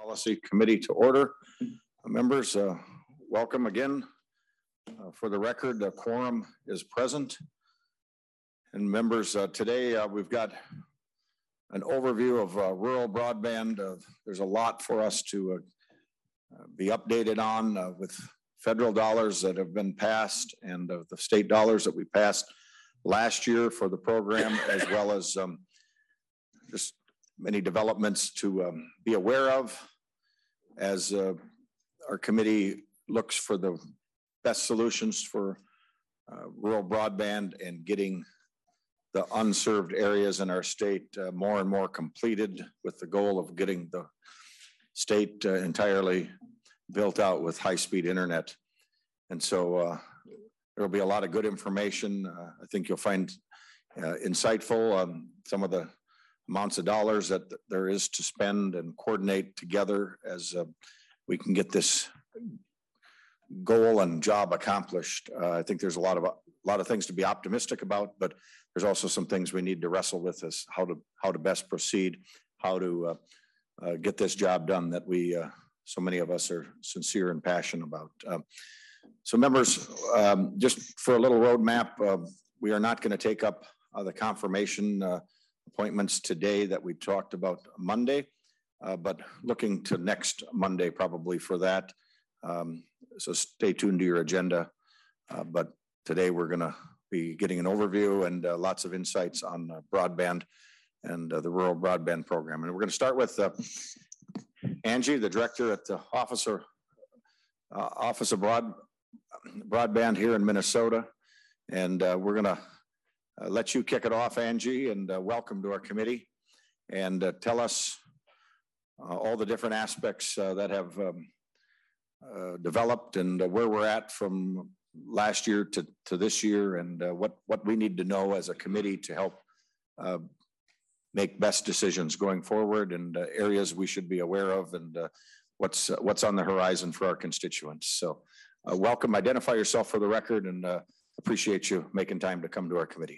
Policy Committee to order. Members, welcome again. For the record, the quorum is present. And members, today we've got an overview of rural broadband. There's a lot for us to be updated on with federal dollars that have been passed and the state dollars that we passed last year for the program, as well as just many developments to be aware of as our committee looks for the best solutions for rural broadband and getting the unserved areas in our state more and more completed, with the goal of getting the state entirely built out with high-speed internet. And so there'll be a lot of good information. I think you'll find insightful some of the amounts of dollars that there is to spend and coordinate together as we can get this goal and job accomplished. I think there's a lot of things to be optimistic about, but there's also some things we need to wrestle with as how to best proceed, how to get this job done that we so many of us are sincere and passionate about. So members, just for a little roadmap, we are not going to take up the confirmation appointments today that we talked about Monday, but looking to next Monday probably for that. So stay tuned to your agenda. But today we're going to be getting an overview and lots of insights on broadband and the rural broadband program. And we're going to start with Angie, the director at the Office of Broadband here in Minnesota. And we're going to let you kick it off, Angie, and welcome to our committee, and tell us all the different aspects that have developed and where we're at from last year to this year, and what we need to know as a committee to help make best decisions going forward, and areas we should be aware of, and what's on the horizon for our constituents. So welcome, identify yourself for the record, and appreciate you making time to come to our committee.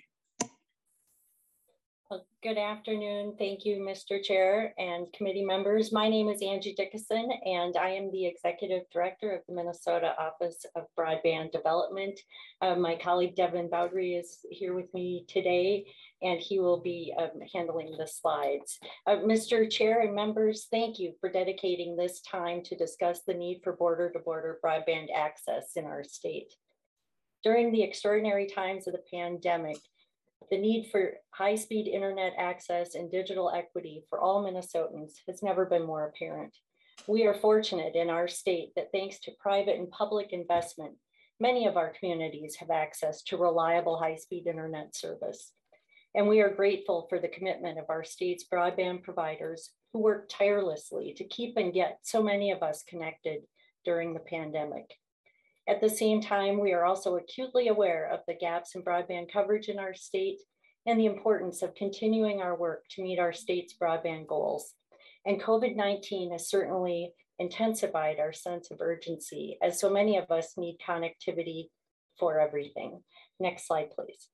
Well, good afternoon. Thank you, Mr. Chair and committee members. My name is Angie Dickinson, and I am the Executive Director of the Minnesota Office of Broadband Development. My colleague Devin Bowdry is here with me today, and he will be handling the slides. Mr. Chair and members, thank you for dedicating this time to discuss the need for border-to-border broadband access in our state. During the extraordinary times of the pandemic, the need for high-speed internet access and digital equity for all Minnesotans has never been more apparent. We are fortunate in our state that thanks to private and public investment, many of our communities have access to reliable high-speed internet service. And we are grateful for the commitment of our state's broadband providers who work tirelessly to keep and get so many of us connected during the pandemic. At the same time, we are also acutely aware of the gaps in broadband coverage in our state and the importance of continuing our work to meet our state's broadband goals. And COVID-19 has certainly intensified our sense of urgency, as so many of us need connectivity for everything. Next slide, please.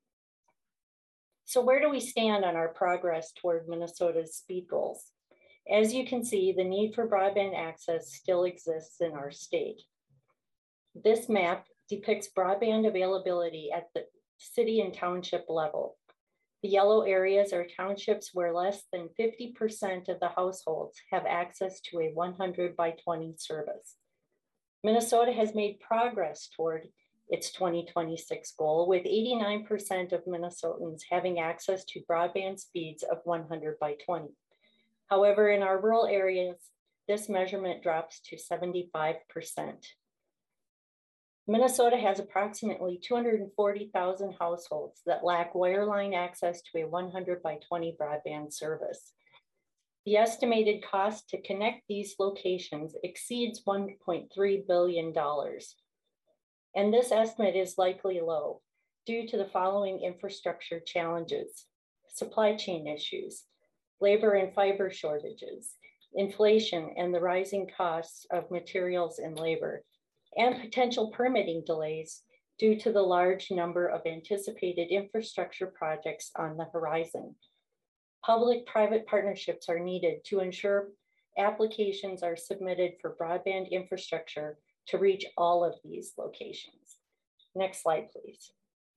So where do we stand on our progress toward Minnesota's speed goals? As you can see, the need for broadband access still exists in our state. This map depicts broadband availability at the city and township level. The yellow areas are townships where less than 50% of the households have access to a 100 by 20 service. Minnesota has made progress toward its 2026 goal, with 89% of Minnesotans having access to broadband speeds of 100 by 20. However, in our rural areas, this measurement drops to 75%. Minnesota has approximately 240,000 households that lack wireline access to a 100 by 20 broadband service. The estimated cost to connect these locations exceeds $1.3 billion. And this estimate is likely low due to the following infrastructure challenges: supply chain issues, labor and fiber shortages, inflation and the rising costs of materials and labor, and potential permitting delays due to the large number of anticipated infrastructure projects on the horizon. Public-private partnerships are needed to ensure applications are submitted for broadband infrastructure to reach all of these locations. Next slide, please.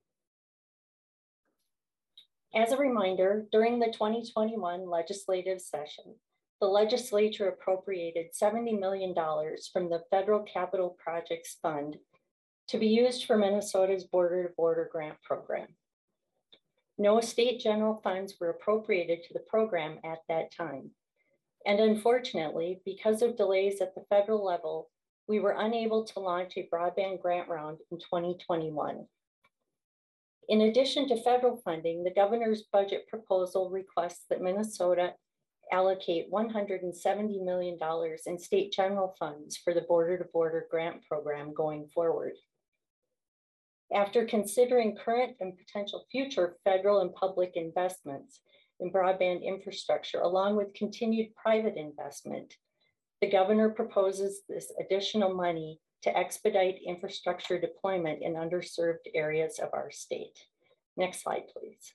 As a reminder, during the 2021 legislative session, the legislature appropriated $70 million from the Federal Capital Projects Fund to be used for Minnesota's border-to-border grant program. No state general funds were appropriated to the program at that time. And unfortunately, because of delays at the federal level, we were unable to launch a broadband grant round in 2021. In addition to federal funding, the governor's budget proposal requests that Minnesota allocate $170 million in state general funds for the border-to-border grant program going forward. After considering current and potential future federal and public investments in broadband infrastructure, along with continued private investment, the governor proposes this additional money to expedite infrastructure deployment in underserved areas of our state. Next slide, please.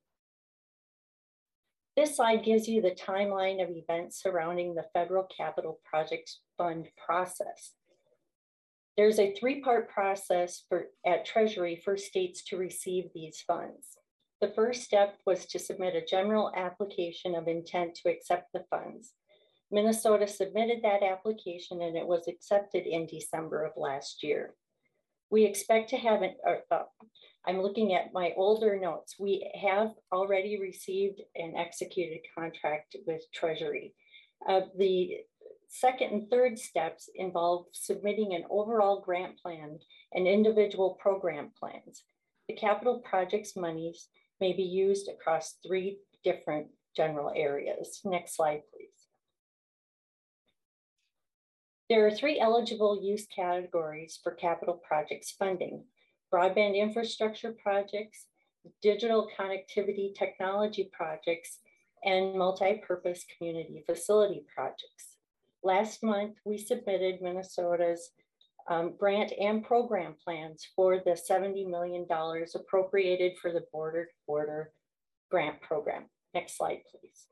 This slide gives you the timeline of events surrounding the Federal Capital Projects Fund process. There's a three-part process at Treasury for states to receive these funds. The first step was to submit a general application of intent to accept the funds. Minnesota submitted that application and it was accepted in December of last year. We expect to have I'm looking at my older notes. We have already received an executed contract with Treasury. The second and third steps involve submitting an overall grant plan and individual program plans. The capital projects monies may be used across 3 different general areas. Next slide, please. There are 3 eligible use categories for capital projects funding: broadband infrastructure projects, digital connectivity technology projects, and multi-purpose community facility projects. Last month, we submitted Minnesota's grant and program plans for the $70 million appropriated for the border-to-border grant program. Next slide, please.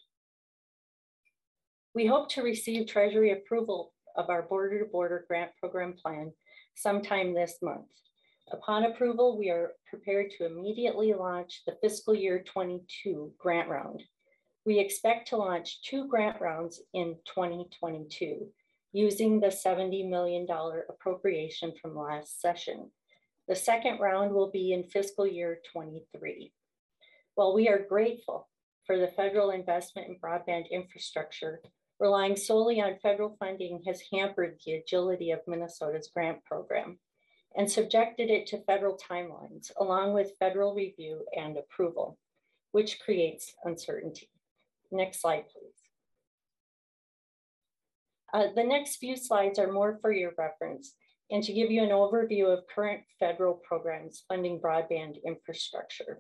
We hope to receive Treasury approval of our border-to-border grant program plan sometime this month. Upon approval, we are prepared to immediately launch the fiscal year 22 grant round. We expect to launch 2 grant rounds in 2022 using the $70 million appropriation from last session. The second round will be in fiscal year 23. While we are grateful for the federal investment in broadband infrastructure, relying solely on federal funding has hampered the agility of Minnesota's grant program and subjected it to federal timelines, along with federal review and approval, which creates uncertainty. Next slide, please. The next few slides are more for your reference and to give you an overview of current federal programs funding broadband infrastructure.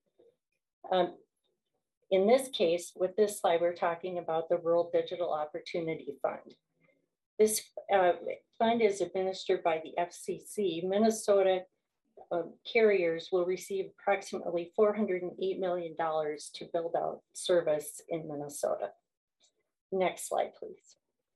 In this case, with this slide, we're talking about the Rural Digital Opportunity Fund. This fund is administered by the FCC. Minnesota carriers will receive approximately $408 million to build out service in Minnesota. Next slide, please.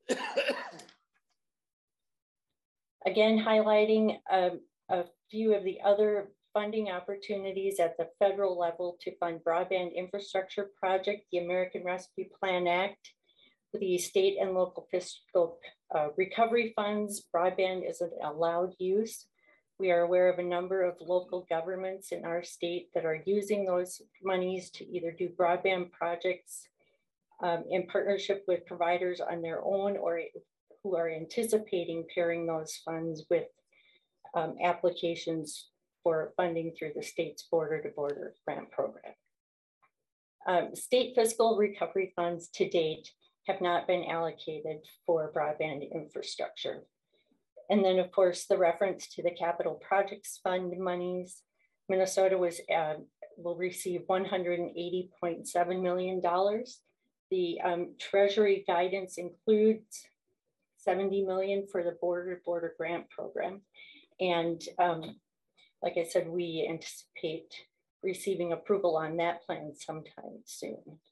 Again, highlighting a few of the other funding opportunities at the federal level to fund broadband infrastructure project, the American Rescue Plan Act, the state and local fiscal recovery funds. Broadband is an allowed use. We are aware of a number of local governments in our state that are using those monies to either do broadband projects in partnership with providers on their own, or who are anticipating pairing those funds with applications for funding through the state's border-to-border grant program. State fiscal recovery funds to date have not been allocated for broadband infrastructure. And then, of course, the reference to the Capital Projects Fund monies. Minnesota will receive $180.7 million. The Treasury guidance includes $70 million for the border-to-border grant program. And like I said, we anticipate receiving approval on that plan sometime soon.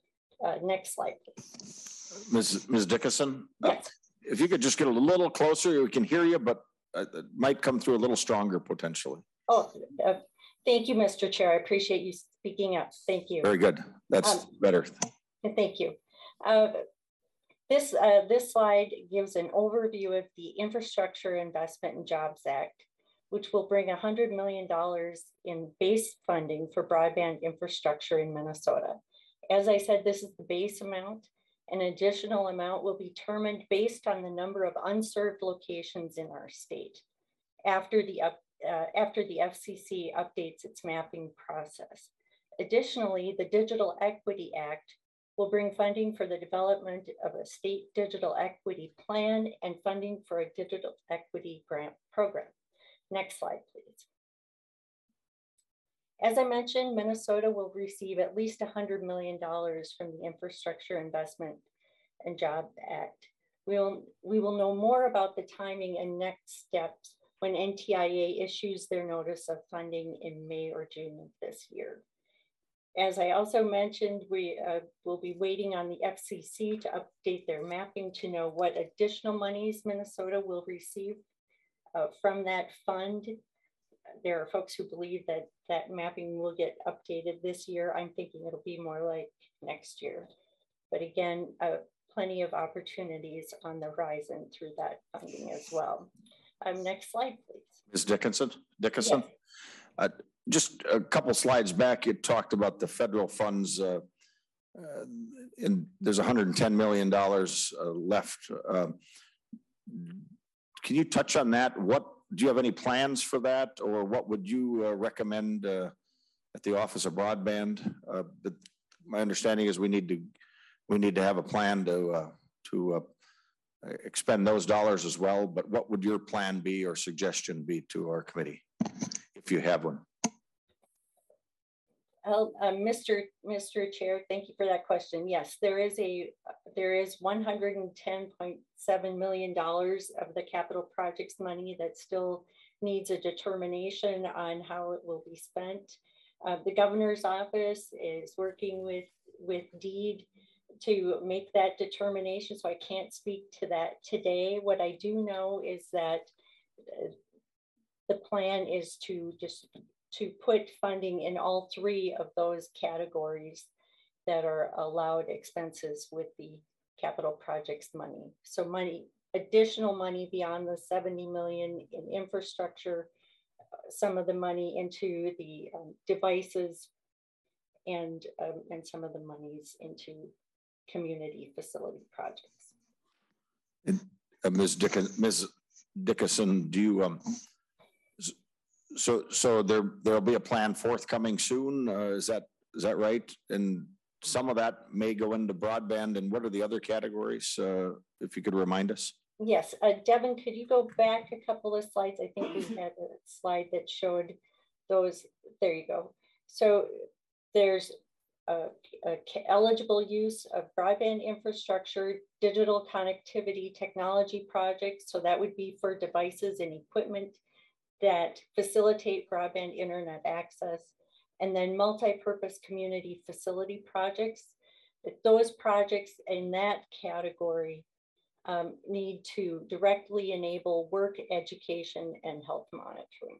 Next slide, please. Ms. Dickinson? Yes. If you could just get a little closer, we can hear you, but it might come through a little stronger potentially. Oh, thank you, Mr. Chair. I appreciate you speaking up. Thank you. Very good. That's better. Thank you. This slide gives an overview of the Infrastructure Investment and Jobs Act, which will bring $100 million in base funding for broadband infrastructure in Minnesota. As I said, this is the base amount. An additional amount will be determined based on the number of unserved locations in our state after the FCC updates its mapping process. Additionally, the Digital Equity Act will bring funding for the development of a state digital equity plan and funding for a digital equity grant program. Next slide, please. As I mentioned, Minnesota will receive at least $100 million from the Infrastructure Investment and Jobs Act. We will know more about the timing and next steps when NTIA issues their notice of funding in May or June of this year. As I also mentioned, we will be waiting on the FCC to update their mapping to know what additional monies Minnesota will receive from that fund. There are folks who believe that that mapping will get updated this year. I'm thinking it'll be more like next year. But again, plenty of opportunities on the horizon through that funding as well. Next slide, please. Ms. Dickinson? Yes. Just a couple slides back, you talked about the federal funds, and there's $110 million left. Can you touch on that? Do you have any plans for that, or what would you recommend at the Office of Broadband? My understanding is we need to have a plan to expend those dollars as well. But what would your plan be or suggestion be to our committee, if you have one? Mr. Chair, thank you for that question. Yes, there is $110.7 million of the capital projects money that still needs a determination on how it will be spent. The governor's office is working with DEED to make that determination, so I can't speak to that today. What I do know is that the plan is to put funding in all three of those categories that are allowed expenses with the capital projects money. So additional money beyond the 70 million in infrastructure, some of the money into the devices, and some of the monies into community facility projects. Ms. Dickinson, do you So there'll be a plan forthcoming soon. Is that right? And some of that may go into broadband. And what are the other categories? If you could remind us. Yes, Devin, could you go back a couple of slides? I think we had a slide that showed those. There you go. So there's eligible use of broadband infrastructure, digital connectivity technology projects. So that would be for devices and equipment that facilitate broadband internet access, and then multi-purpose community facility projects. Those projects in that category need to directly enable work, education, and health monitoring.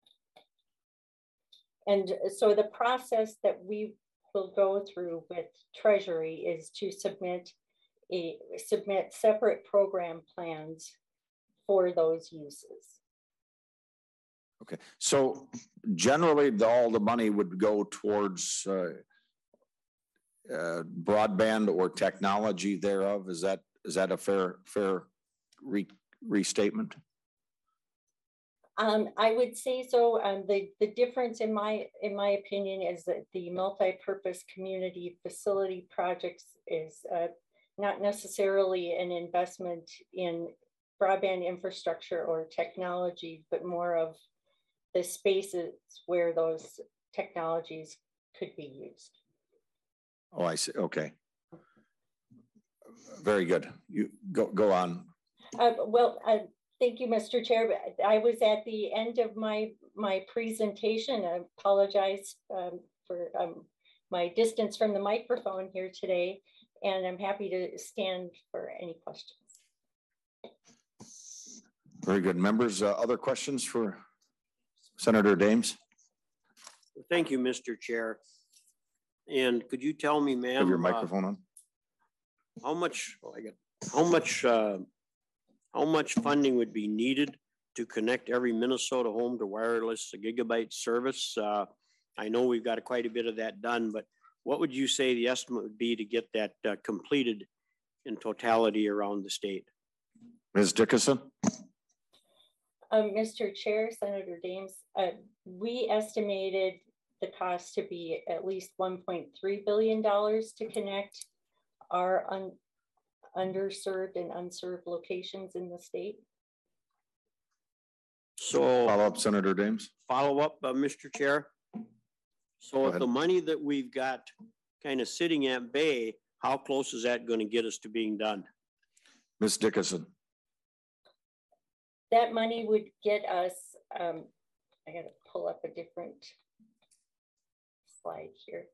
And so the process that we will go through with Treasury is to submit separate program plans for those uses. Okay, so generally all the money would go towards broadband or technology thereof. Is that a fair restatement? I would say so. The difference in my opinion is that the multi-purpose community facility projects is not necessarily an investment in broadband infrastructure or technology, but more of the spaces where those technologies could be used. Oh, I see. Okay. Very good. You go on. Thank you, Mr. Chair. I was at the end of my presentation. I apologize for my distance from the microphone here today, and I'm happy to stand for any questions. Very good. Members, other questions for Senator Dames? Thank you, Mr. Chair. And could you tell me, ma'am, Have your microphone on? how much funding would be needed to connect every Minnesota home to wireless gigabyte service? I know we've got quite a bit of that done, but what would you say the estimate would be to get that completed in totality around the state? Ms. Dickinson? Mr. Chair, Senator Dames, we estimated the cost to be at least $1.3 billion to connect our underserved and unserved locations in the state. So Follow up, Senator Dames. Follow up, Mr. Chair. So if the money that we've got kind of sitting at bay, how close is that going to get us to being done? Ms. Dickinson. That money would get us, I got to pull up a different slide here.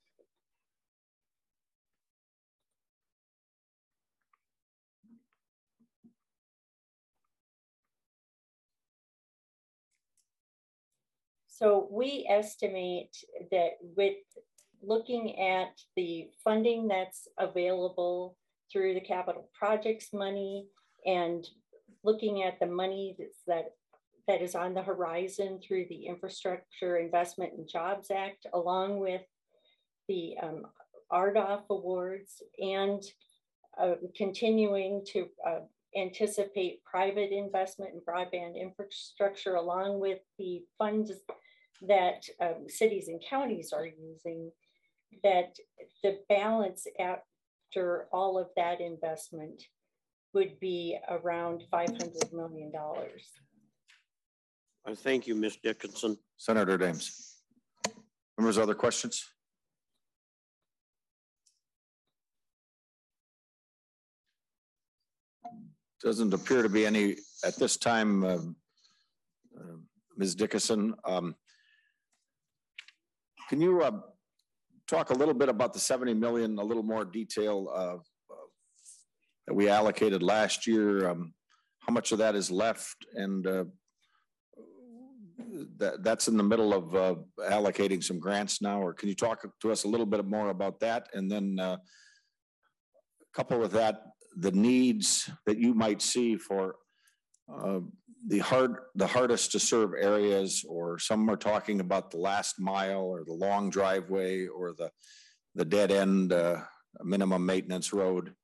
So we estimate that with looking at the funding that's available through the capital projects money and looking at the money that is on the horizon through the Infrastructure Investment and Jobs Act, along with the RDOF awards, and continuing to anticipate private investment in broadband infrastructure, along with the funds that cities and counties are using, that the balance after all of that investment would be around $500 million. Thank you, Ms. Dickinson. Senator Dames. Members, other questions? Doesn't appear to be any at this time. Ms. Dickinson, can you talk a little bit about the 70 million, a little more detail that we allocated last year? How much of that is left? And that's in the middle of allocating some grants now, or can you talk to us a little bit more about that? And then couple with that, the needs that you might see for the hardest to serve areas, or some are talking about the last mile or the long driveway or the dead end minimum maintenance road.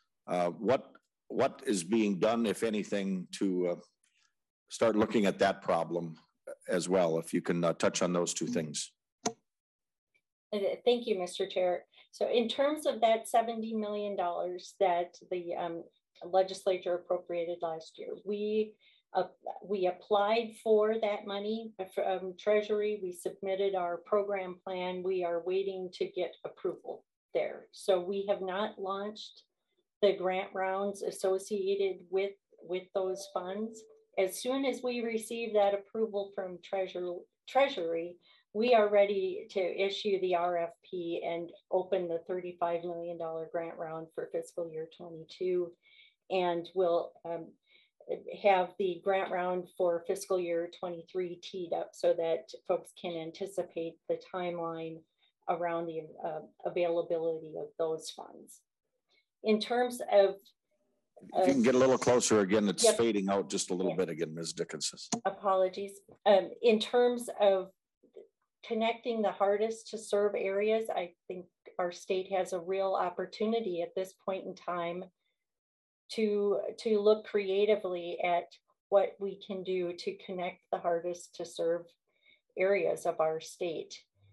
What is being done, if anything, to start looking at that problem as well? If you can touch on those two things. Thank you, Mr. Chair. So in terms of that $70 million that the legislature appropriated last year, we applied for that money from Treasury. We submitted our program plan. We are waiting to get approval there. So we have not launched the grant rounds associated with those funds. As soon as we receive that approval from Treasury, we are ready to issue the RFP and open the $35 million grant round for fiscal year 22. And we'll have the grant round for fiscal year 23 teed up so that folks can anticipate the timeline around the availability of those funds. In terms of if you can get a little closer again, it's fading out just a little bit again, Ms. Dickinson. Apologies. In terms of connecting the hardest to serve areas, I think our state has a real opportunity at this point in time to look creatively at what we can do to connect the hardest to serve areas of our state.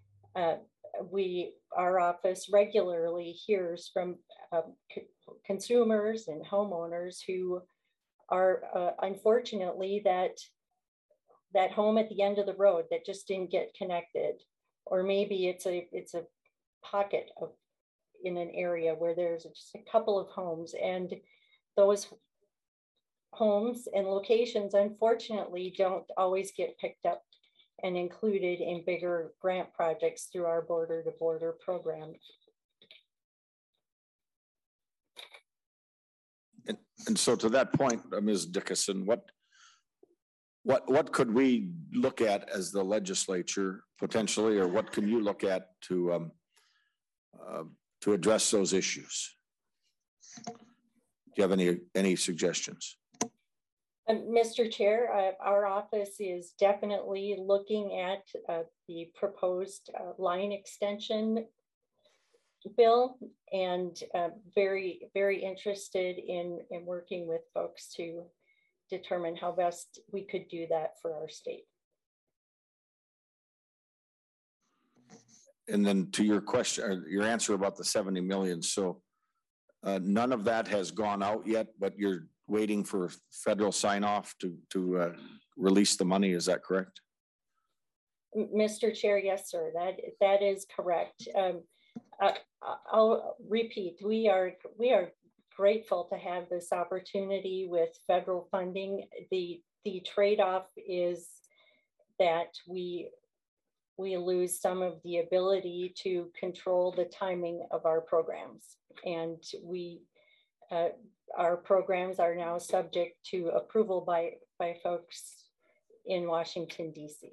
Our office regularly hears from consumers and homeowners who are unfortunately that home at the end of the road that just didn't get connected, or maybe it's a pocket in an area where there's just a couple of homes, and those homes and locations unfortunately don't always get picked up and included in bigger grant projects through our border to border program. And so to that point, Ms. Dickinson, what could we look at as the legislature potentially, or what can you look at to address those issues? Do you have any suggestions? Mr. Chair, our office is definitely looking at the proposed line extension bill, and very, very interested in working with folks to determine how best we could do that for our state. And then to your question, your answer about the 70 million. So none of that has gone out yet, but you're waiting for federal sign off to release the money. Is that correct? Mr. Chair, yes, sir. That is correct. I'll repeat. We are grateful to have this opportunity with federal funding. The trade-off is that we lose some of the ability to control the timing of our programs, and our programs are now subject to approval by folks in Washington, D.C.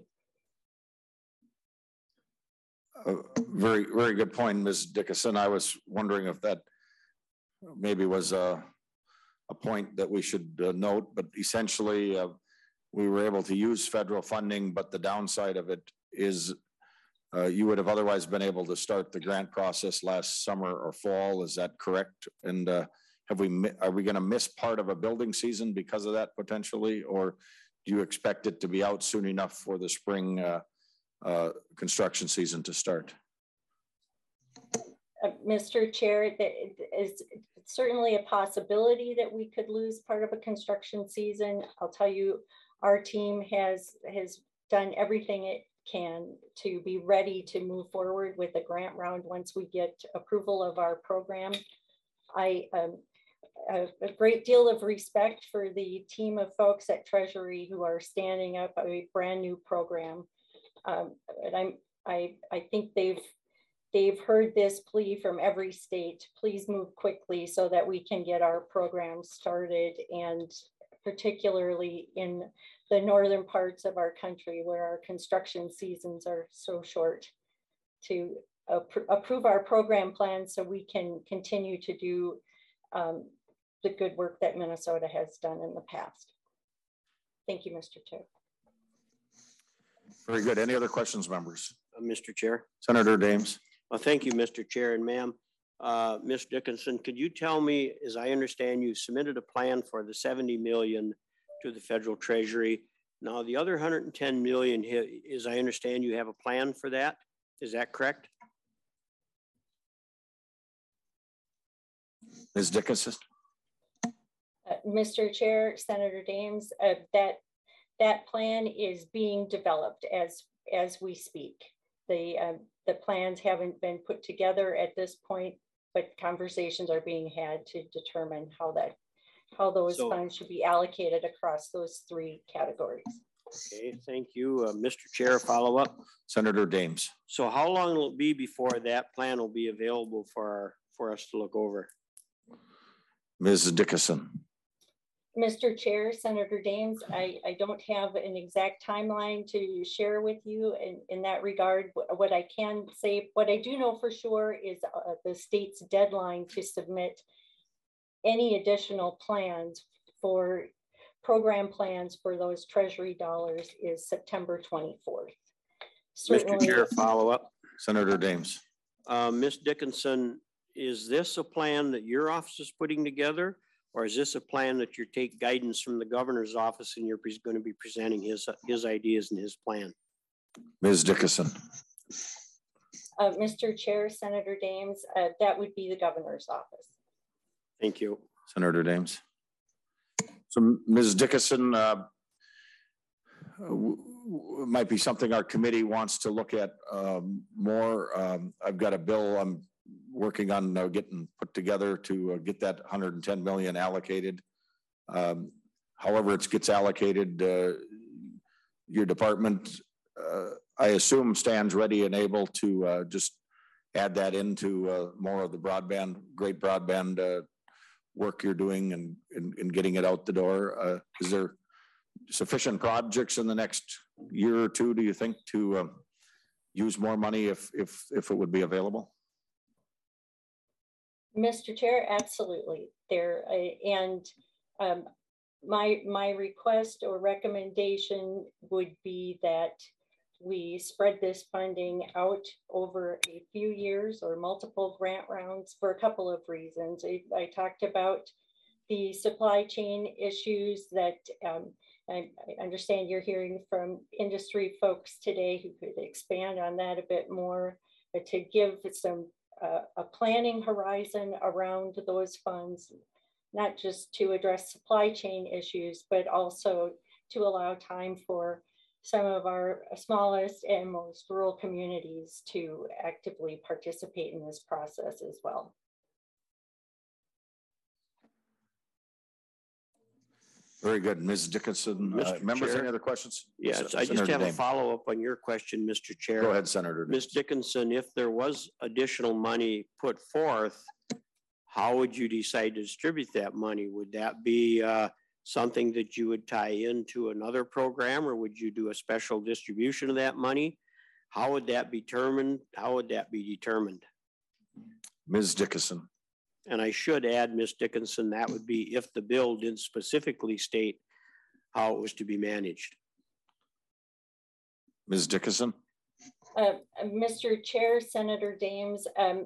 Very, very good point, Ms. Dickinson. I was wondering if that maybe was a point that we should note, but essentially we were able to use federal funding, but the downside of it is you would have otherwise been able to start the grant process last summer or fall. Is that correct? And are we going to miss part of a building season because of that potentially, or do you expect it to be out soon enough for the spring construction season to start? Mr. Chair, that is certainly a possibility that we could lose part of a construction season. I'll tell you, our team has done everything it can to be ready to move forward with a grant round once we get approval of our program. I have a great deal of respect for the team of folks at Treasury who are standing up a brand new program. And I think they've heard this plea from every state. Please move quickly so that we can get our program started, and particularly in the northern parts of our country where our construction seasons are so short, to approve our program plan so we can continue to do the good work that Minnesota has done in the past. Thank you, Mr. Chair. Very good. Any other questions, members? Mr. Chair. Senator Dames. Well, thank you, Mr. Chair, and ma'am. Ms. Dickinson, could you tell me, as I understand, you submitted a plan for the 70 million to the federal treasury. Now the other 110 million, as I understand, you have a plan for that. Is that correct? Ms. Dickinson. Mr. Chair, Senator Dames, that plan is being developed as we speak. The plans haven't been put together at this point, but conversations are being had to determine how those funds should be allocated across those three categories. Okay, thank you. Mr. Chair, follow up. Senator Dames. So how long will it be before that plan will be available for us to look over? Ms. Dickinson. Mr. Chair, Senator Dames, I don't have an exact timeline to share with you in that regard. What I can say, what I do know for sure is the state's deadline to submit any additional plans for program plans for those Treasury dollars is September 24th. Certainly, Mr. Chair, follow up. Senator Dames. Ms. Dickinson, is this a plan that your office is putting together? Or is this a plan that you take guidance from the governor's office and you're going to be presenting his ideas and his plan? Ms. Dickinson. Mr. Chair, Senator Dames, that would be the governor's office. Thank you. Senator Dames. So Ms. Dickinson, might be something our committee wants to look at more. I've got a bill I'm working on getting put together to get that 110 million allocated. However it gets allocated, your department I assume stands ready and able to just add that into more of the great broadband work you're doing and getting it out the door. Is there sufficient projects in the next year or two, do you think, to use more money if it would be available? Mr. Chair, absolutely. My request or recommendation would be that we spread this funding out over a few years or multiple grant rounds for a couple of reasons. I talked about the supply chain issues that I understand you're hearing from industry folks today who could expand on that a bit more, to give some a planning horizon around those funds, not just to address supply chain issues, but also to allow time for some of our smallest and most rural communities to actively participate in this process as well. Very good. Ms. Dickinson, members, Chair, any other questions? Yes, I just have a follow-up on your question, Mr. Chair. Go ahead, Senator. Ms. Dickinson, if there was additional money put forth, how would you decide to distribute that money? Would that be something that you would tie into another program, or would you do a special distribution of that money? How would that be determined? Ms. Dickinson. And I should add, Ms. Dickinson, that would be if the bill didn't specifically state how it was to be managed. Ms. Dickinson. Mr. Chair, Senator Dames,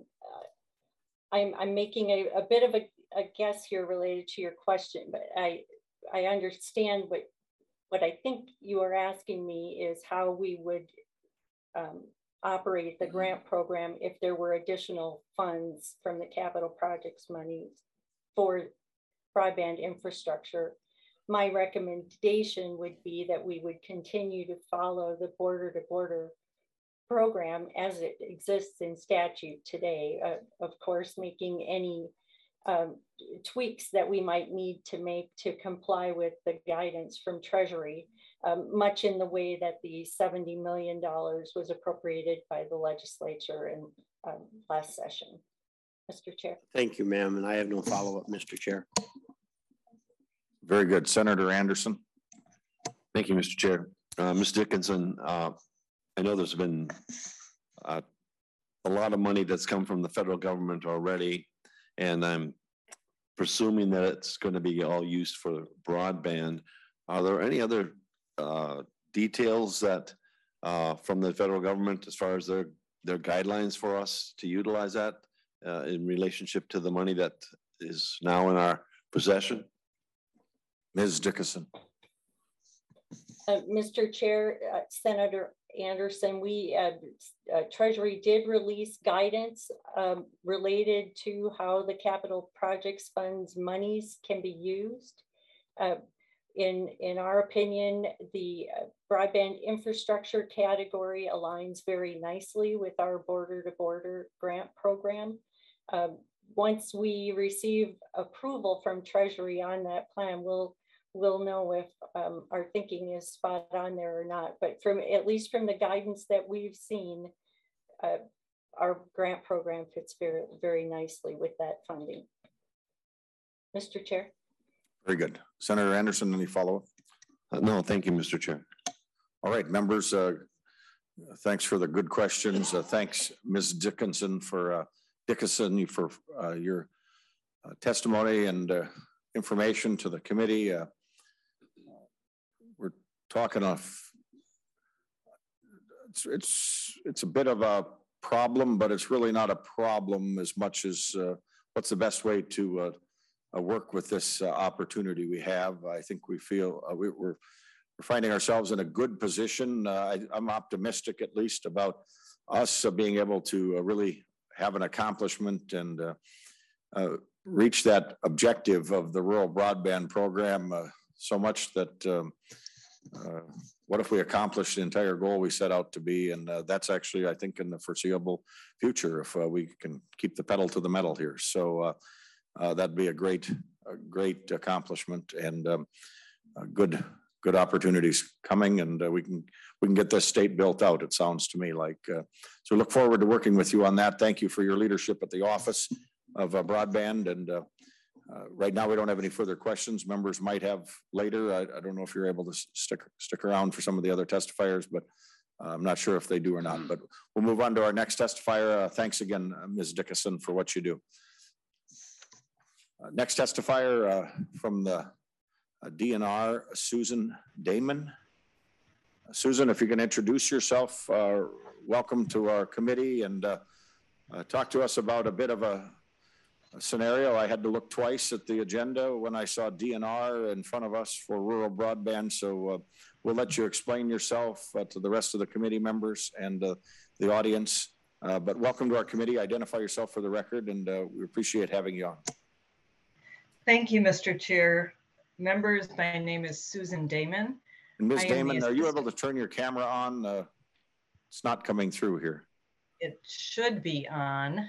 I'm making a bit of a guess here related to your question, but I understand what I think you are asking me is how we would operate the grant program if there were additional funds from the capital projects money for broadband infrastructure. My recommendation would be that we would continue to follow the border-to-border program as it exists in statute today. Of course, making any tweaks that we might need to make to comply with the guidance from Treasury, much in the way that the $70 million was appropriated by the legislature in last session. Mr. Chair. Thank you, ma'am. And I have no follow-up, Mr. Chair. Very good. Senator Anderson. Thank you, Mr. Chair. Ms. Dickinson, I know there's been a lot of money that's come from the federal government already, and I'm presuming that it's going to be all used for broadband. Are there any other details that from the federal government as far as their guidelines for us to utilize that in relationship to the money that is now in our possession? Ms. Dickinson. Mr. Chair, Senator Anderson, Treasury did release guidance related to how the capital projects funds monies can be used. In our opinion, the broadband infrastructure category aligns very nicely with our border-to-border grant program. Once we receive approval from Treasury on that plan, we'll know if our thinking is spot on there or not. But at least from the guidance that we've seen, our grant program fits very, very nicely with that funding. Mr. Chair. Very good. Senator Anderson, any follow-up? No, thank you, Mr. Chair. All right, members, thanks for the good questions. Thanks, Ms. Dickinson for your testimony and information to the committee. We're talking it's a bit of a problem, but it's really not a problem as much as what's the best way to work with this opportunity we have. I think we feel we're finding ourselves in a good position. I'm optimistic, at least, about us being able to really have an accomplishment and reach that objective of the rural broadband program so much that what if we accomplish the entire goal we set out to be? And that's actually, I think, in the foreseeable future, if we can keep the pedal to the metal here. So that'd be a great accomplishment and good good opportunities coming, and we can get this state built out. It sounds to me like so. Look forward to working with you on that. Thank you for your leadership at the office of broadband. And right now, we don't have any further questions. Members might have later. I don't know if you're able to stick around for some of the other testifiers, but I'm not sure if they do or not. But we'll move on to our next testifier. Thanks again, Ms. Dickinson, for what you do. Next testifier from the DNR, Susan Damon. Susan, if you can introduce yourself, welcome to our committee, and talk to us about a bit of a scenario. I had to look twice at the agenda when I saw DNR in front of us for rural broadband. So we'll let you explain yourself to the rest of the committee members and the audience. But welcome to our committee. Identify yourself for the record, and we appreciate having you on. Thank you, Mr. Chair. Members, my name is Susan Damon. And Ms. Damon, are you able to turn your camera on? It's not coming through here. It should be on.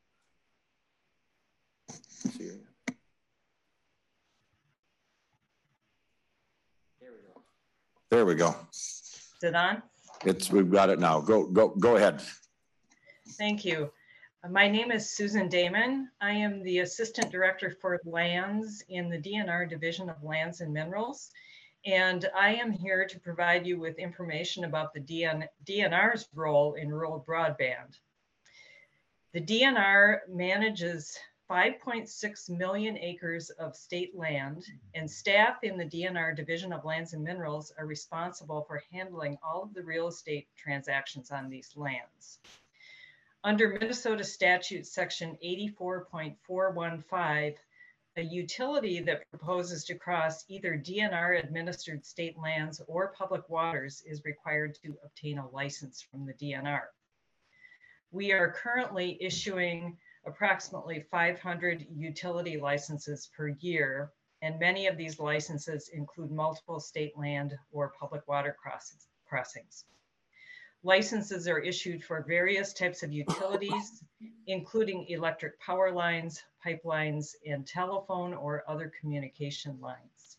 There we go. Is it on? We've got it now. Go ahead. Thank you. My name is Susan Damon. I am the Assistant Director for Lands in the DNR Division of Lands and Minerals. And I am here to provide you with information about the DNR's role in rural broadband. The DNR manages 5.6 million acres of state land, and staff in the DNR Division of Lands and Minerals are responsible for handling all of the real estate transactions on these lands. Under Minnesota Statute Section 84.415, a utility that proposes to cross either DNR administered state lands or public waters is required to obtain a license from the DNR. We are currently issuing approximately 500 utility licenses per year, and many of these licenses include multiple state land or public water crossings. Licenses are issued for various types of utilities, including electric power lines, pipelines, and telephone or other communication lines.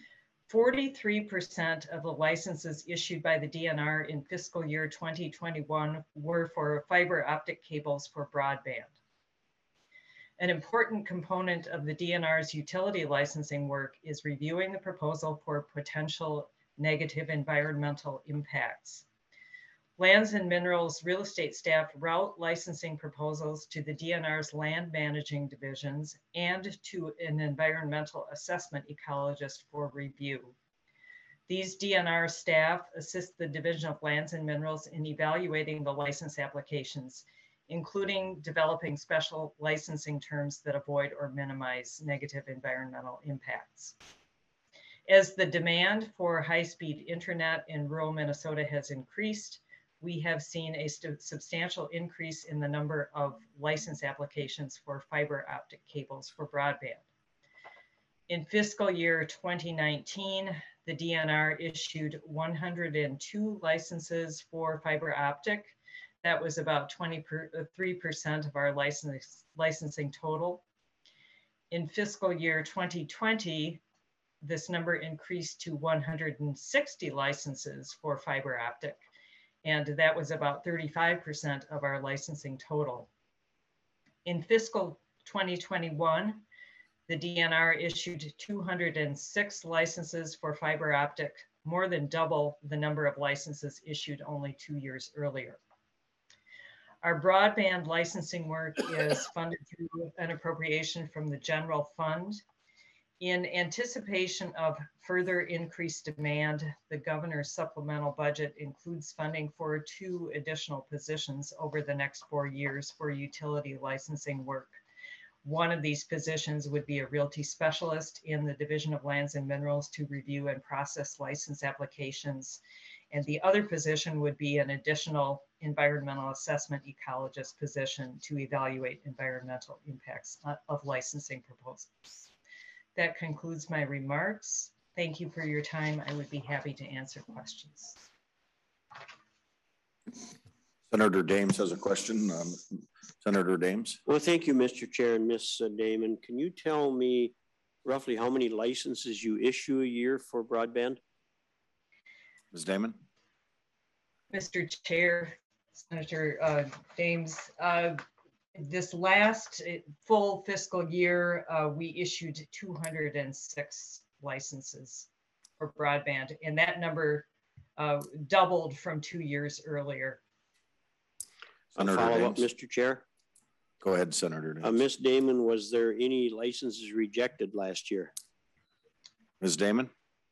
43% of the licenses issued by the DNR in fiscal year 2021 were for fiber optic cables for broadband. An important component of the DNR's utility licensing work is reviewing the proposal for potential negative environmental impacts. Lands and Minerals real estate staff route licensing proposals to the DNR's land managing divisions and to an environmental assessment ecologist for review. These DNR staff assist the Division of Lands and Minerals in evaluating the license applications, including developing special licensing terms that avoid or minimize negative environmental impacts. As the demand for high-speed internet in rural Minnesota has increased, we have seen a substantial increase in the number of license applications for fiber optic cables for broadband. In fiscal year 2019, the DNR issued 102 licenses for fiber optic. That was about 23% of our licensing total. In fiscal year 2020, this number increased to 160 licenses for fiber optic, and that was about 35% of our licensing total. In fiscal 2021, the DNR issued 206 licenses for fiber optic, more than double the number of licenses issued only 2 years earlier. Our broadband licensing work is funded through an appropriation from the general fund. In anticipation of further increased demand, the governor's supplemental budget includes funding for 2 additional positions over the next 4 years for utility licensing work. One of these positions would be a realty specialist in the Division of Lands and Minerals to review and process license applications. And the other position would be an additional environmental assessment ecologist position to evaluate environmental impacts of licensing proposals. That concludes my remarks. Thank you for your time. I would be happy to answer questions. Senator Dames has a question. Senator Dames. Well, thank you, Mr. Chair and Ms. Damon. Can you tell me roughly how many licenses you issue a year for broadband? Ms. Damon? Mr. Chair, Senator Dames, this last full fiscal year, we issued 206 licenses for broadband, and that number doubled from 2 years earlier. A follow-up, Mr. Chair. Go ahead, Senator Dames. Ms. Damon, was there any licenses rejected last year? Ms. Damon?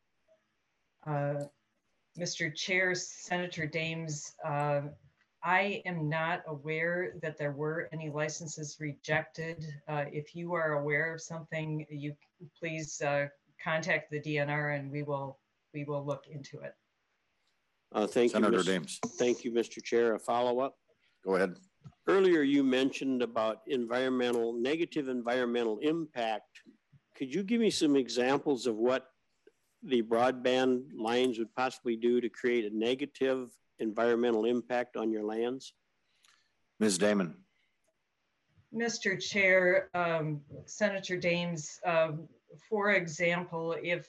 Mr. Chair, Senator Dames, I am not aware that there were any licenses rejected. If you are aware of something, you please contact the DNR and we will look into it. Thank Senator you, Dames. Thank you, Mr. Chair. A follow-up. Go ahead. Earlier, you mentioned about negative environmental impact. Could you give me some examples of what the broadband lines would possibly do to create a negative environmental impact on your lands? Ms. Damon? Mr. Chair, Senator Dames, for example, if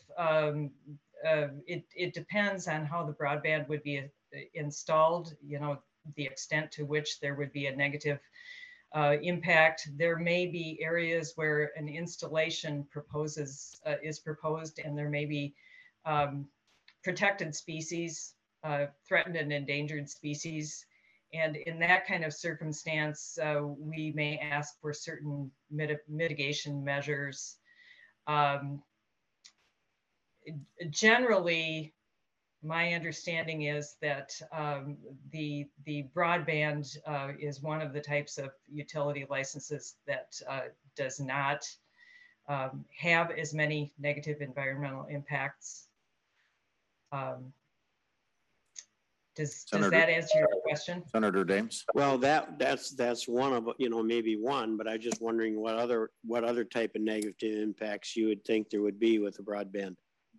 it depends on how the broadband would be installed, you know, the extent to which there would be a negative impact. There may be areas where an installation is proposed, and there may be protected species, threatened and endangered species. And in that kind of circumstance, we may ask for certain mitigation measures. Generally, my understanding is that the broadband is one of the types of utility licenses that does not have as many negative environmental impacts. Does that answer your question? Senator Dames? Well, that's one of, you know, maybe one, but I'm just wondering what other type of negative impacts you would think there would be with the broadband,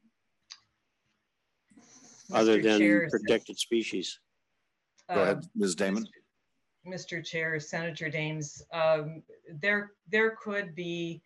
other than protected species. Go ahead, Ms. Damon. Mr. Chair, Senator Dames, there could be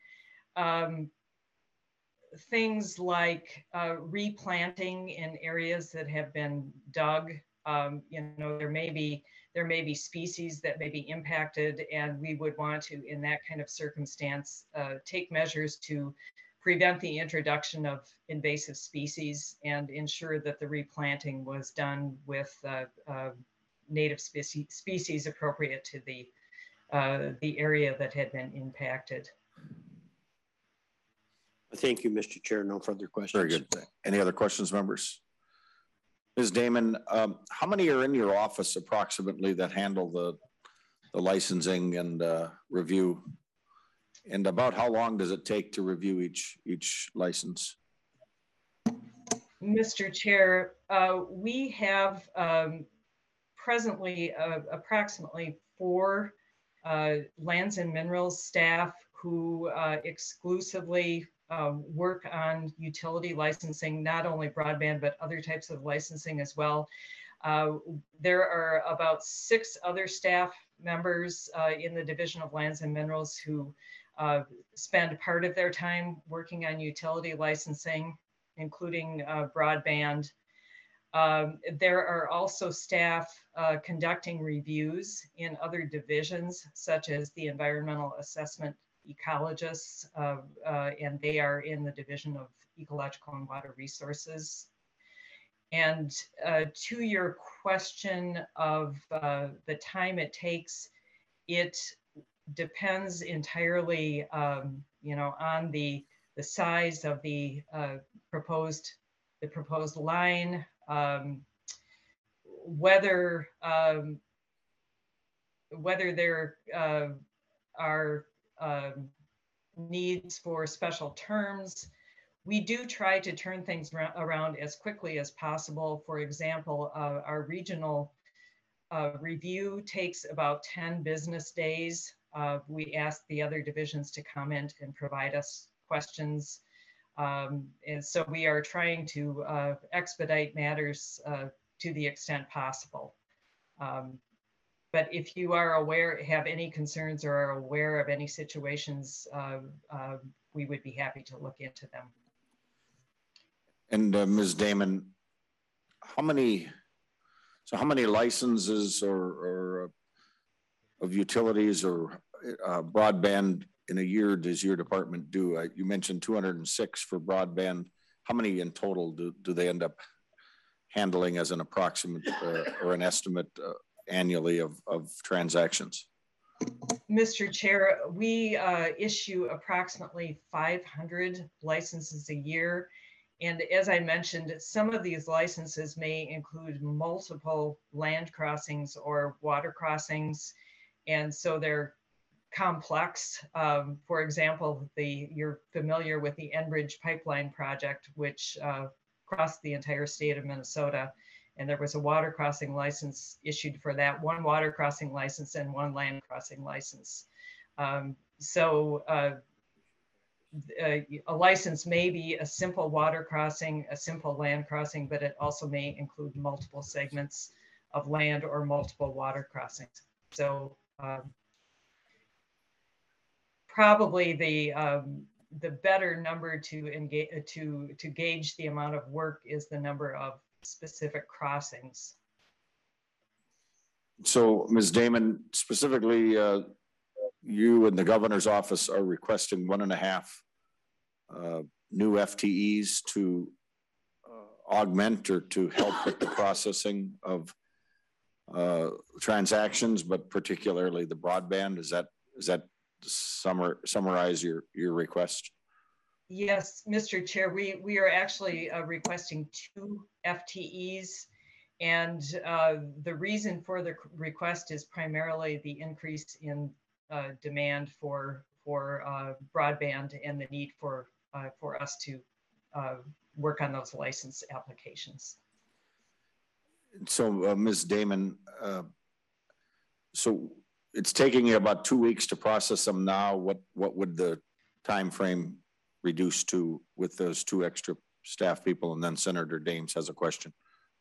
things like replanting in areas that have been dug. You know, there may be species that may be impacted, and we would want to, in that kind of circumstance, take measures to prevent the introduction of invasive species and ensure that the replanting was done with native species appropriate to the area that had been impacted. Thank you, Mr. Chair. No further questions. Very good. Any other questions, members? Ms. Damon, how many are in your office approximately that handle the licensing and review? And about how long does it take to review each license? Mr. Chair, we have presently approximately 4 lands and minerals staff who exclusively work on utility licensing, not only broadband, but other types of licensing as well. There are about 6 other staff members in the Division of Lands and Minerals who spend part of their time working on utility licensing, including broadband. There are also staff conducting reviews in other divisions, such as the environmental assessment ecologists, and they are in the Division of Ecological and Water Resources. And to your question of the time it takes, it depends entirely, you know, on the size of the proposed line, whether there are needs for special terms. We do try to turn things around as quickly as possible. For example, our regional review takes about 10 business days. We ask the other divisions to comment and provide us questions. And so we are trying to expedite matters to the extent possible. But if you are aware, have any concerns or are aware of any situations, we would be happy to look into them. And Ms. Damon, how many licenses or of utilities or broadband in a year does your department do? You mentioned 206 for broadband. How many in total do they end up handling as an approximate or an estimate annually of transactions? Mr. Chair, we issue approximately 500 licenses a year. And as I mentioned, some of these licenses may include multiple land crossings or water crossings. And so they're complex. For example, you're familiar with the Enbridge pipeline project, which crossed the entire state of Minnesota. And there was a water crossing license issued for that, one water crossing license and one land crossing license. A license may be a simple water crossing, a simple land crossing, but it also may include multiple segments of land or multiple water crossings. So probably the better number to engage to gauge the amount of work is the number of specific crossings. So, Ms. Damon, specifically, you and the governor's office are requesting 1.5 new FTEs to augment or to help with the processing of transactions, but particularly the broadband. Is that summarize your request? Yes, Mr. Chair, we are actually requesting 2 FTEs. And the reason for the request is primarily the increase in demand for broadband and the need for us to work on those license applications. So, Ms. Damon, so it's taking you about 2 weeks to process them now. What would the time frame reduce to with those 2 extra staff people? And then Senator Dames has a question.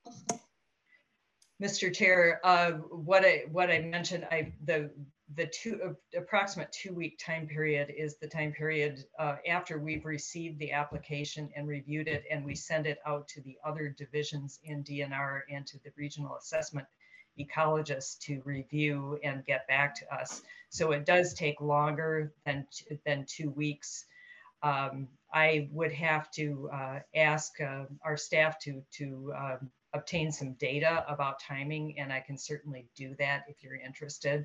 Mr. Chair, what I mentioned, the approximate 2-week time period is the time period after we've received the application and reviewed it, and we send it out to the other divisions in DNR and to the regional assessment ecologists to review and get back to us. So it does take longer than 2 weeks. I would have to ask our staff to obtain some data about timing, and I can certainly do that if you're interested.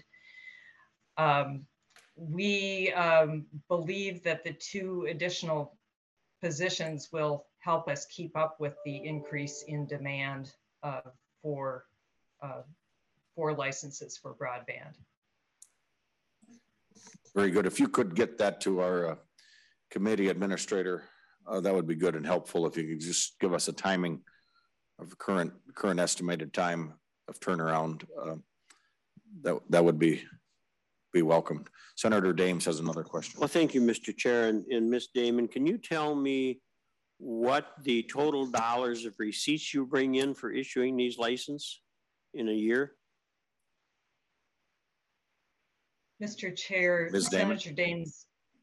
We believe that the 2 additional positions will help us keep up with the increase in demand for licenses for broadband. Very good. If you could get that to our committee administrator, that would be good and helpful. If you could just give us a timing of current estimated time of turnaround, that would be welcomed. Senator Dames has another question. Well, thank you, Mr. Chair. And Ms. Damon, can you tell me what the total dollars of receipts you bring in for issuing these licenses in a year? Mr. Chair, Ms. Damon? Senator Dames,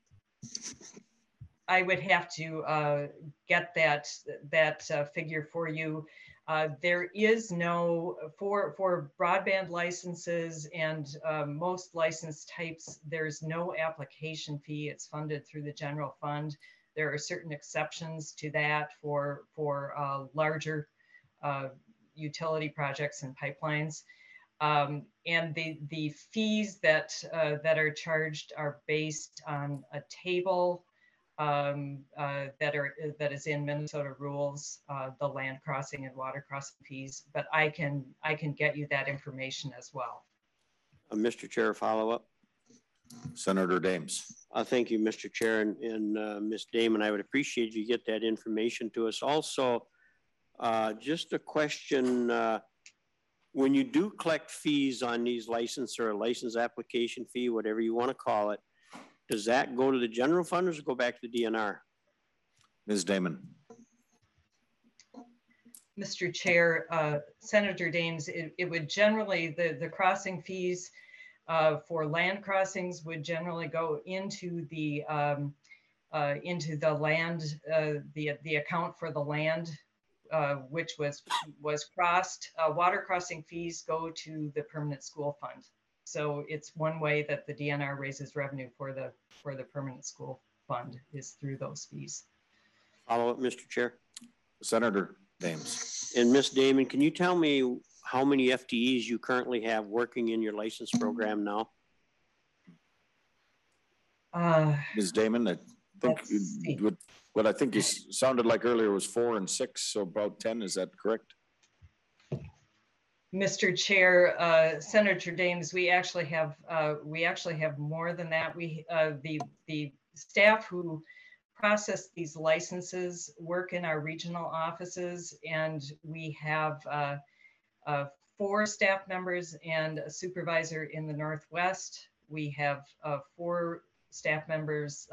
I would have to get that figure for you. There is no, for broadband licenses and most license types, there's no application fee. It's funded through the general fund. There are certain exceptions to that for larger utility projects and pipelines. And the fees that are charged are based on a table that is in Minnesota rules, the land crossing and water crossing fees, but I can get you that information as well. Mr. Chair, follow up. Senator Dames. Thank you, Mr. Chair, and Ms. Damon. I would appreciate you get that information to us. Also, just a question, when you do collect fees on these license or a license application fee, whatever you want to call it, does that go to the general fund or go back to the DNR? Ms. Damon. Mr. Chair, Senator Dames, it would generally, the crossing fees for land crossings would generally go into the land, the account for the land which was crossed. Water crossing fees go to the permanent school fund. So it's one way that the DNR raises revenue for the permanent school fund is through those fees. Follow up, Mr. Chair. Senator Dames. And Ms. Damon, can you tell me how many FTEs you currently have working in your license program now? Ms. Damon, I think what I think you sounded like earlier was 4 and 6, so about 10. Is that correct? Mr. Chair, Senator Dames, we actually have more than that. We the staff who process these licenses work in our regional offices, and we have 4 staff members and a supervisor in the Northwest. We have 4 staff members,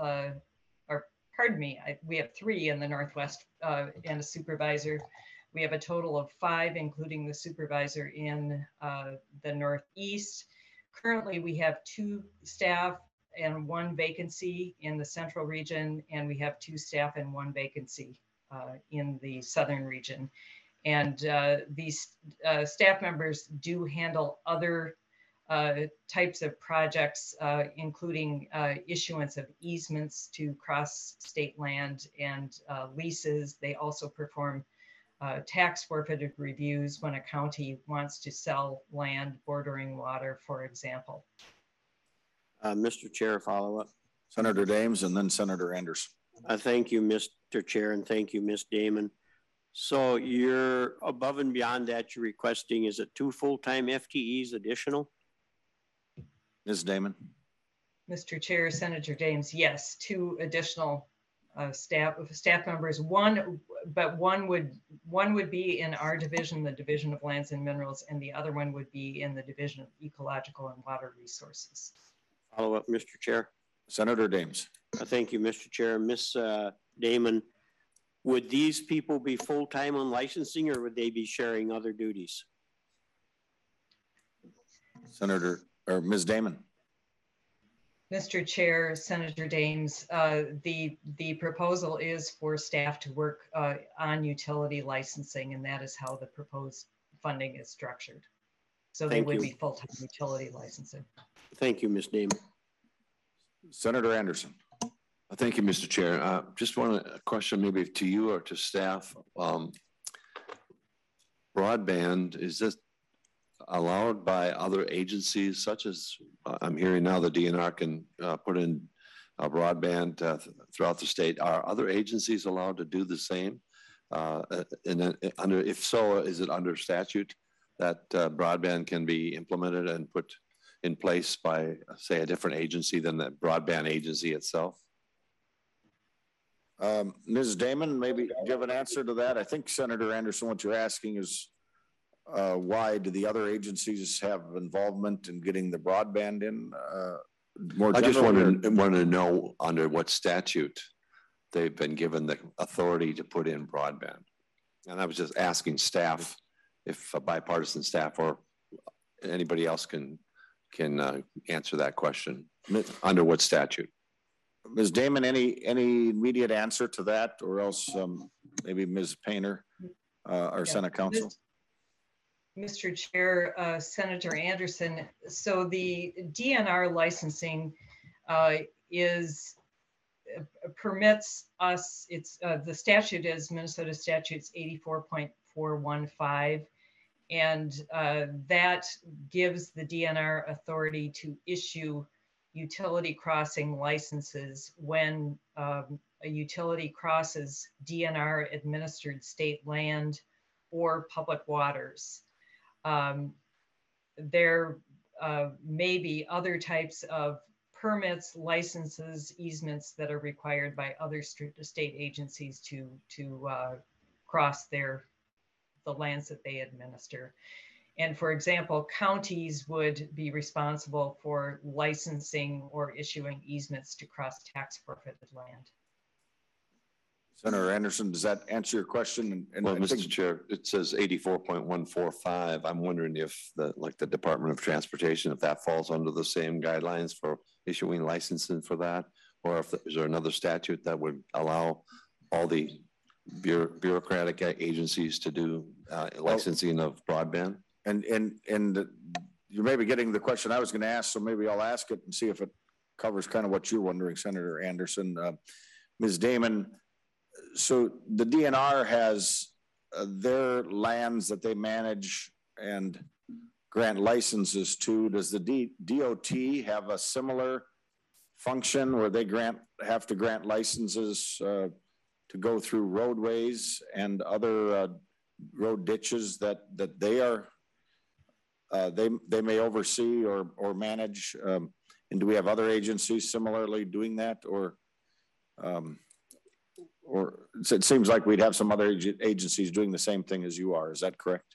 we have 3 in the Northwest and a supervisor. We have a total of 5, including the supervisor in the Northeast. Currently, we have 2 staff and 1 vacancy in the Central region, and we have 2 staff and 1 vacancy in the Southern region. And these staff members do handle other types of projects, including issuance of easements to cross state land and leases. They also perform tax forfeited reviews when a county wants to sell land bordering water, for example. Mr. Chair, follow up. Senator Dames and then Senator Anderson. Thank you, Mr. Chair, and thank you, Ms. Damon. So you're above and beyond that, you're requesting, is it 2 full-time FTEs additional? Ms. Damon. Mr. Chair, Senator Dames, yes, 2 additional staff members. One would be in our division, the Division of Lands and Minerals, and the other one would be in the Division of Ecological and Water Resources. Follow up, Mr. Chair. Senator Dames. Thank you, Mr. Chair. Ms. Damon, would these people be full-time on licensing, or would they be sharing other duties? Senator or Ms. Damon. Mr. Chair, Senator Dames, the proposal is for staff to work on utility licensing, and that is how the proposed funding is structured. So they would be full-time utility licensing. Thank you, Ms. Damon. Senator Anderson. Thank you, Mr. Chair. Just want a question maybe to you or to staff. Broadband, is this allowed by other agencies such as, I'm hearing now the DNR can put in broadband throughout the state. Are other agencies allowed to do the same? And then if so, is it under statute that broadband can be implemented and put in place by, say, a different agency than the broadband agency itself? Ms. Damon, maybe give an answer to that. I think Senator Anderson, what you're asking is why do the other agencies have involvement in getting the broadband in? I just wanted to know under what statute they've been given the authority to put in broadband. And I was just asking staff, if a bipartisan staff or anybody else can answer that question. Under what statute? Ms. Damon, any immediate answer to that, or else maybe Ms. Painter, our Senate Counsel? Mr. Chair, Senator Anderson, so the DNR licensing permits us, the statute is Minnesota Statutes 84.415, and that gives the DNR authority to issue utility crossing licenses when a utility crosses DNR administered state land or public waters. There may be other types of permits, licenses, easements that are required by other state agencies to cross the lands that they administer. And for example, counties would be responsible for licensing or issuing easements to cross tax forfeited land. Senator Anderson, does that answer your question? And well, Mr. Chair, it says 84.145. I'm wondering if the Department of Transportation, if that falls under the same guidelines for issuing licensing for that, or if is there another statute that would allow all the bureaucratic agencies to do licensing of broadband? And you may be getting the question I was going to ask, so maybe I'll ask it and see if it covers kind of what you're wondering, Senator Anderson. Ms. Damon, so the DNR has their lands that they manage and grant licenses to. Does the DOT have a similar function where they have to grant licenses to go through roadways and other road ditches that they are they may oversee or manage? And do we have other agencies similarly doing that, or it seems like we'd have some other agencies doing the same thing as you are? Is that correct?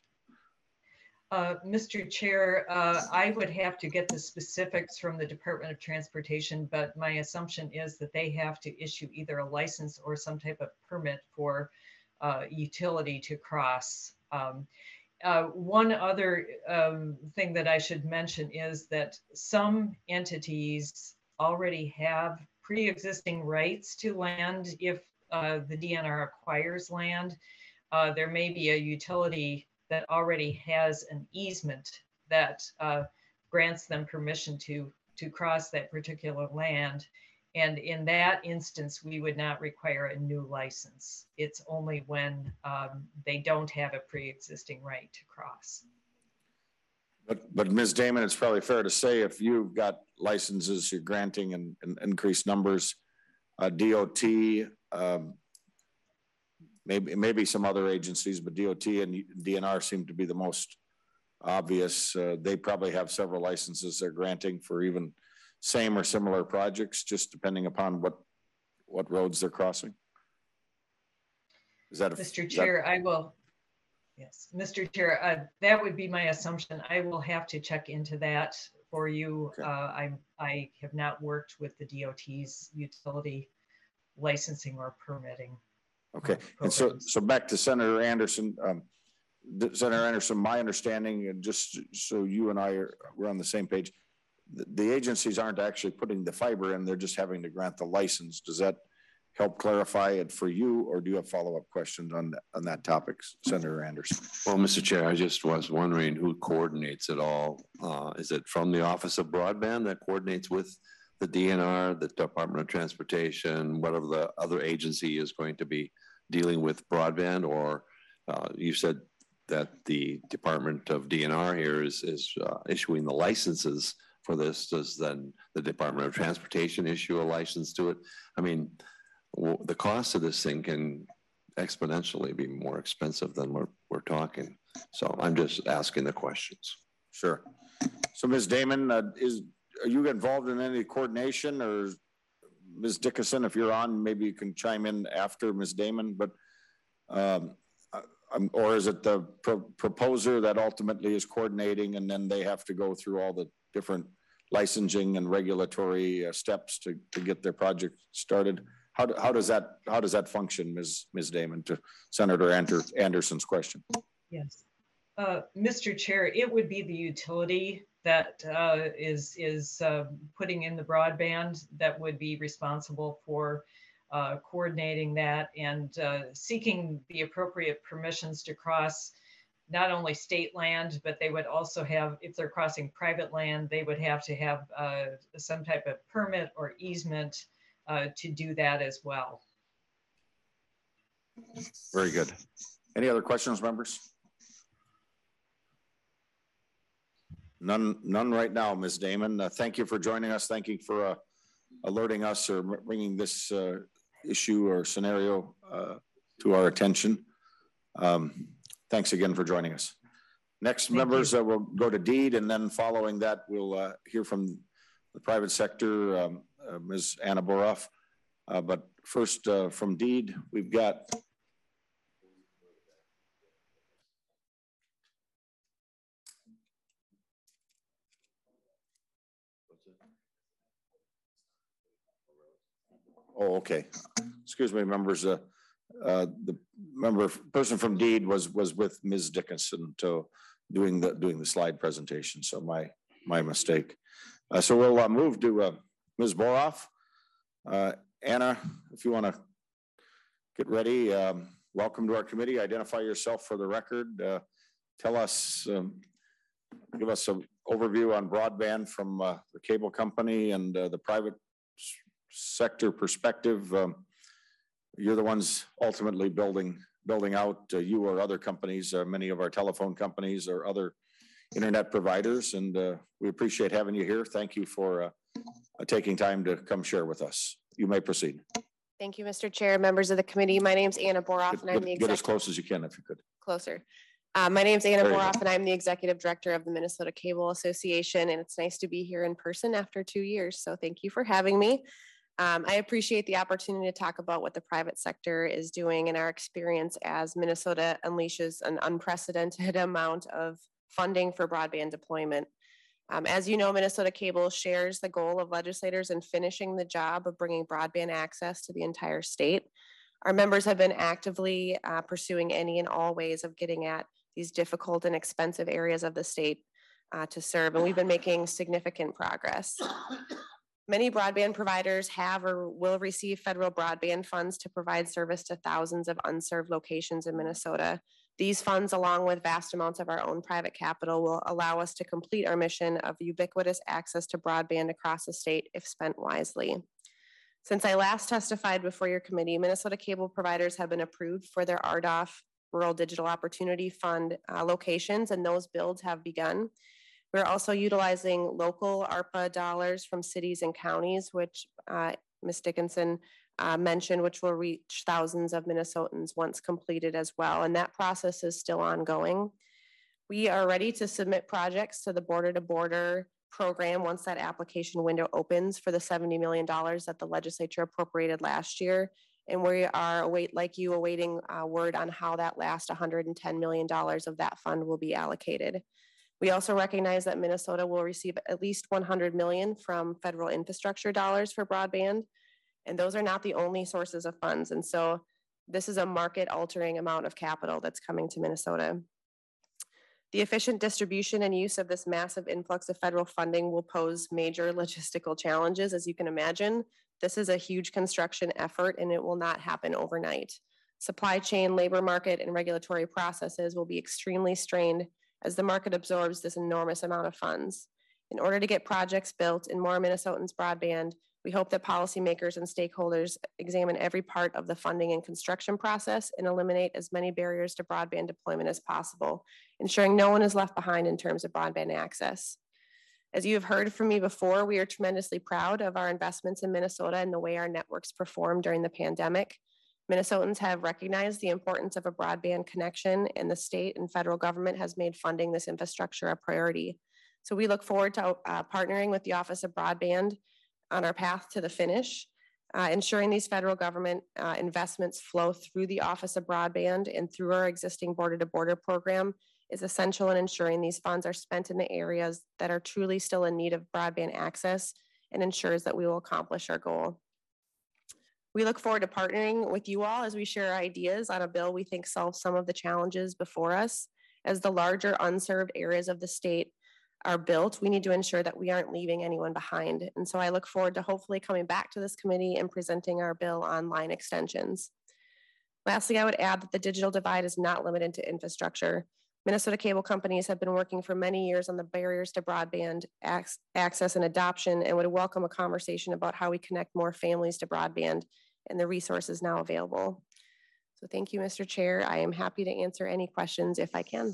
Mr. Chair, I would have to get the specifics from the Department of Transportation, but my assumption is that they have to issue either a license or some type of permit for utility to cross. One other thing that I should mention is that some entities already have pre-existing rights to land if the DNR acquires land. There may be a utility that already has an easement that grants them permission to cross that particular land. And in that instance, we would not require a new license. It's only when they don't have a pre-existing right to cross. But Ms. Damon, it's probably fair to say if you've got licenses you're granting in increased numbers, DOT, maybe some other agencies, but DOT and DNR seem to be the most obvious. They probably have several licenses they're granting for even same or similar projects, just depending upon what roads they're crossing. Is that Mr. Chair, I will. Yes, Mr. Chair, that would be my assumption. I will have to check into that for you. Okay. I have not worked with the DOT's utility licensing or permitting. Okay, and so back to Senator Anderson. Senator Anderson, my understanding, and just so you and we're on the same page, the agencies aren't actually putting the fiber in, they're just having to grant the license. Does that help clarify it for you, or do you have follow-up questions on that topic, Senator Anderson? Well, Mr. Chair, I just was wondering who coordinates it all. Is it from the Office of Broadband that coordinates with the DNR, the Department of Transportation, whatever the other agency is going to be dealing with broadband? Or you said that the Department of DNR here is issuing the licenses for this. Does then the Department of Transportation issue a license to it? I mean, the cost of this thing can exponentially be more expensive than we're talking. So I'm just asking the questions. Sure. So Ms. Damon, are you involved in any coordination, or Ms. Dickinson, if you're on, maybe you can chime in after Ms. Damon, but or is it the proposer that ultimately is coordinating, and then they have to go through all the different licensing and regulatory steps to get their project started? How does that function, Ms. Damon, to Senator Anderson's question? Yes, Mr. Chair, it would be the utility that is putting in the broadband that would be responsible for coordinating that and seeking the appropriate permissions to cross not only state land, but they would also have, if they're crossing private land, they would have to have some type of permit or easement to do that as well. Very good. Any other questions, members? None right now, Ms. Damon. Thank you for joining us. Thank you for alerting us or bringing this issue or scenario to our attention. Thanks again for joining us. Next, members, we'll go to DEED, and then following that, we'll hear from the private sector, Ms. Anna Boroff. But first, from DEED, we've got oh, okay. Excuse me, members. The person from DEED was with Ms. Dickinson to doing the slide presentation. So my mistake. So we'll move to Ms. Boroff. Anna, if you want to get ready, welcome to our committee. Identify yourself for the record. Tell us, give us an overview on broadband from the cable company and the private sector perspective. You're the ones ultimately building out, you or other companies, many of our telephone companies or other internet providers. And we appreciate having you here. Thank you for taking time to come share with us. You may proceed. Thank you, Mr. Chair, members of the committee. My name's Anna Boroff, and I'm the Get as close as you can if you could. Closer. My name's Anna Boroff, and I'm the executive director of the Minnesota Cable Association, and it's nice to be here in person after 2 years. So thank you for having me. I appreciate the opportunity to talk about what the private sector is doing and our experience as Minnesota unleashes an unprecedented amount of funding for broadband deployment. As you know, Minnesota Cable shares the goal of legislators in finishing the job of bringing broadband access to the entire state. Our members have been actively pursuing any and all ways of getting at these difficult and expensive areas of the state to serve, and we've been making significant progress. Many broadband providers have or will receive federal broadband funds to provide service to thousands of unserved locations in Minnesota. These funds, along with vast amounts of our own private capital, will allow us to complete our mission of ubiquitous access to broadband across the state if spent wisely. Since I last testified before your committee, Minnesota cable providers have been approved for their RDOF Rural Digital Opportunity Fund locations, and those builds have begun. We're also utilizing local ARPA dollars from cities and counties, which Ms. Dickinson mentioned, which will reach thousands of Minnesotans once completed as well. And that process is still ongoing. We are ready to submit projects to the Border to Border program once that application window opens for the $70 million that the legislature appropriated last year. And we are awaiting word on how that last $110 million of that fund will be allocated. We also recognize that Minnesota will receive at least $100 million from federal infrastructure dollars for broadband. And those are not the only sources of funds. And so this is a market altering amount of capital that's coming to Minnesota. The efficient distribution and use of this massive influx of federal funding will pose major logistical challenges, as you can imagine. This is a huge construction effort and it will not happen overnight. Supply chain, labor market, and regulatory processes will be extremely strained as the market absorbs this enormous amount of funds. In order to get projects built and more Minnesotans broadband, we hope that policymakers and stakeholders examine every part of the funding and construction process and eliminate as many barriers to broadband deployment as possible, ensuring no one is left behind in terms of broadband access. As you have heard from me before, we are tremendously proud of our investments in Minnesota and the way our networks performed during the pandemic. Minnesotans have recognized the importance of a broadband connection, and the state and federal government has made funding this infrastructure a priority. So we look forward to partnering with the Office of Broadband on our path to the finish, ensuring these federal government investments flow through the Office of Broadband and through our existing Border to Border program is essential in ensuring these funds are spent in the areas that are truly still in need of broadband access and ensures that we will accomplish our goal. We look forward to partnering with you all as we share ideas on a bill we think solves some of the challenges before us. As the larger unserved areas of the state are built, we need to ensure that we aren't leaving anyone behind. And so I look forward to hopefully coming back to this committee and presenting our bill on line extensions. Lastly, I would add that the digital divide is not limited to infrastructure. Minnesota cable companies have been working for many years on the barriers to broadband access and adoption, and would welcome a conversation about how we connect more families to broadband and the resources now available. So thank you, Mr. Chair. I am happy to answer any questions if I can.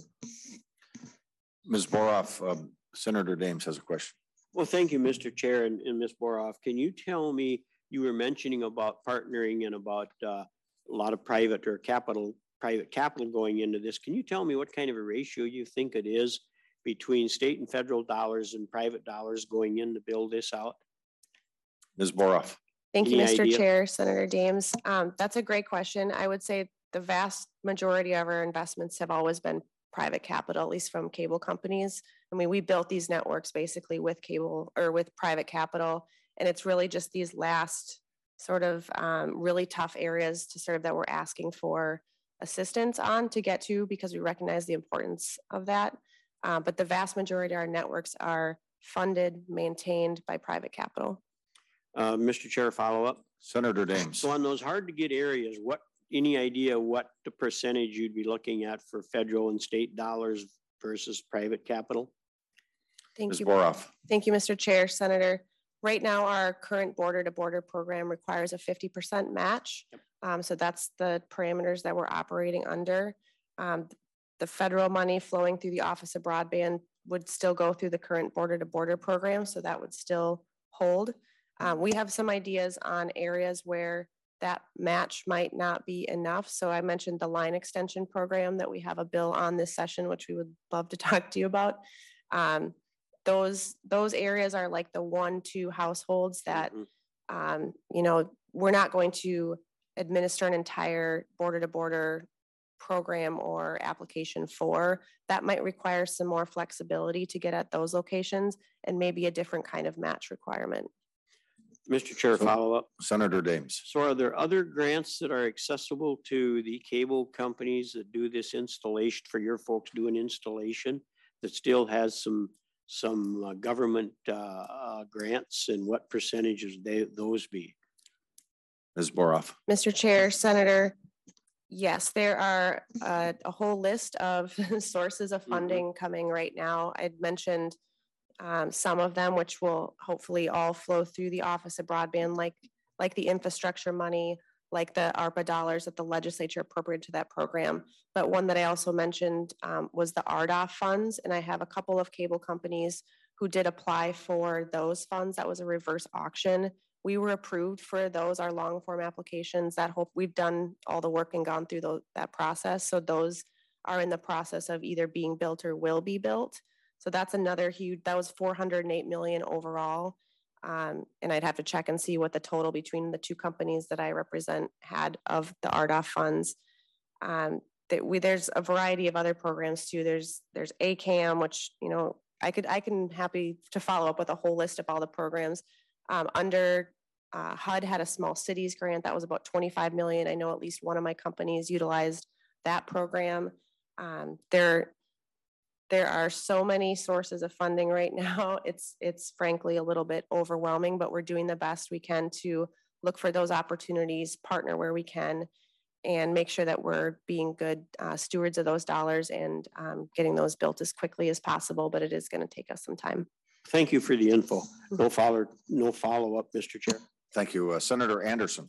Ms. Boroff, Senator Dames has a question. Well, thank you, Mr. Chair and Ms. Boroff. Can you tell me, you were mentioning about partnering and about a lot of private capital going into this. Can you tell me what kind of a ratio you think it is between state and federal dollars and private dollars going in to build this out? Ms. Boroff. Thank you, Mr. Chair, Senator Dames. That's a great question. I would say the vast majority of our investments have always been private capital, at least from cable companies. I mean, we built these networks basically with cable or with private capital, and it's really just these last sort of really tough areas to serve that we're asking for assistance on to get to, because we recognize the importance of that. But the vast majority of our networks are funded, maintained by private capital. Mr. Chair, follow up. Senator Dames. So on those hard to get areas, what any idea what the percentage you'd be looking at for federal and state dollars versus private capital? Thank Ms. you. Boroff. Thank you, Mr. Chair, Senator. Right now, our current border-to-border program requires a 50% match. So that's the parameters that we're operating under. The federal money flowing through the Office of Broadband would still go through the current border-to-border program, so that would still hold. We have some ideas on areas where that match might not be enough. So I mentioned the line extension program that we have a bill on this session, which we would love to talk to you about. Those areas are like the 1-2 households that, you know, we're not going to administer an entire border-to-border program or application for. That might require some more flexibility to get at those locations and maybe a different kind of match requirement. Mr. Chair, So- follow up. Senator Dames. So are there other grants that are accessible to the cable companies that do this installation for your folks doing installation that still has some government grants, and what percentages those be? Ms. Boroff. Mr. Chair, Senator, yes, there are a whole list of sources of funding coming right now. I'd mentioned some of them, which will hopefully all flow through the Office of Broadband, like the infrastructure money, like the ARPA dollars that the legislature appropriated to that program. But one that I also mentioned was the RDOF funds, and I have a couple of cable companies who did apply for those funds. That was a reverse auction. We were approved for those, our long form applications. That hope we've done all the work and gone through that process. So those are in the process of either being built or will be built. So that's another huge, that was 408 million overall. And I'd have to check and see what the total between the two companies that I represent had of the RDOF funds. There's a variety of other programs too. There's ACAM, which, you know, I can happy to follow up with a whole list of all the programs. Under HUD had a small cities grant that was about 25 million. I know at least one of my companies utilized that program. There are so many sources of funding right now. It's frankly a little bit overwhelming, but we're doing the best we can to look for those opportunities, partner where we can, and make sure that we're being good stewards of those dollars and getting those built as quickly as possible, but it is going to take us some time. Thank you for the info. No follow up, Mr. Chair. Thank you. Senator Anderson.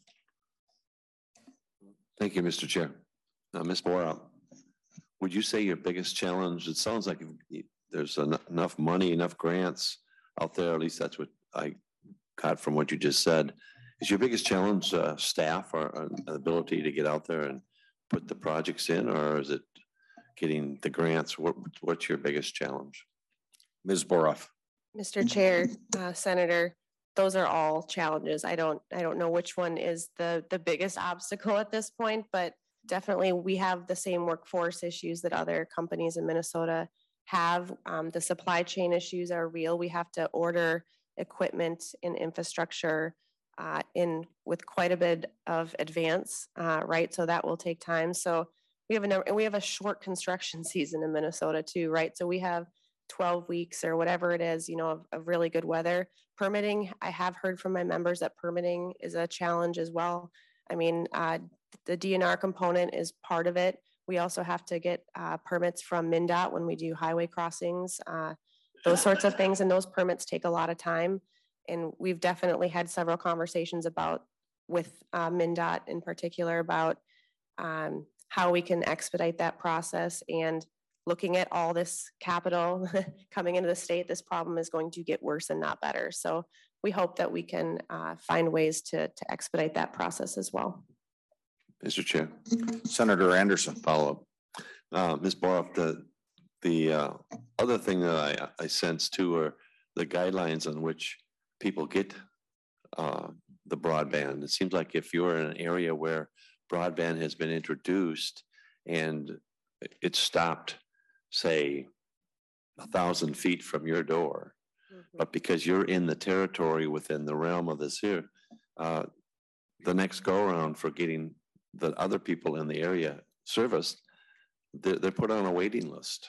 Thank you, Mr. Chair. Ms. Boroff, would you say your biggest challenge, it sounds like there's enough money, enough grants out there, at least that's what I got from what you just said. Is your biggest challenge staff or ability to get out there and put the projects in, or is it getting the grants? What's your biggest challenge? Ms. Boroff. Mr. Chair, Senator, those are all challenges. I don't know which one is the biggest obstacle at this point, but definitely we have the same workforce issues that other companies in Minnesota have. The supply chain issues are real. We have to order equipment and infrastructure in with quite a bit of advance, right? So that will take time. So we have a short construction season in Minnesota too, right? So we have 12 weeks or whatever it is, you know, of really good weather. Permitting, I have heard from my members that permitting is a challenge as well. I mean, the DNR component is part of it. We also have to get permits from MnDOT when we do highway crossings, those sorts of things, and those permits take a lot of time. And we've definitely had several conversations with MnDOT in particular about how we can expedite that process. And looking at all this capital coming into the state, this problem is going to get worse and not better. So we hope that we can find ways to expedite that process as well. Mr. Chair. Senator Anderson. Follow up. Ms. Boroff, the other thing that I sense too are the guidelines on which people get the broadband. It seems like if you're in an area where broadband has been introduced and it's stopped, say, 1,000 feet from your door, but because you're in the territory within the realm of this here, the next go around for getting the other people in the area serviced, they're put on a waiting list.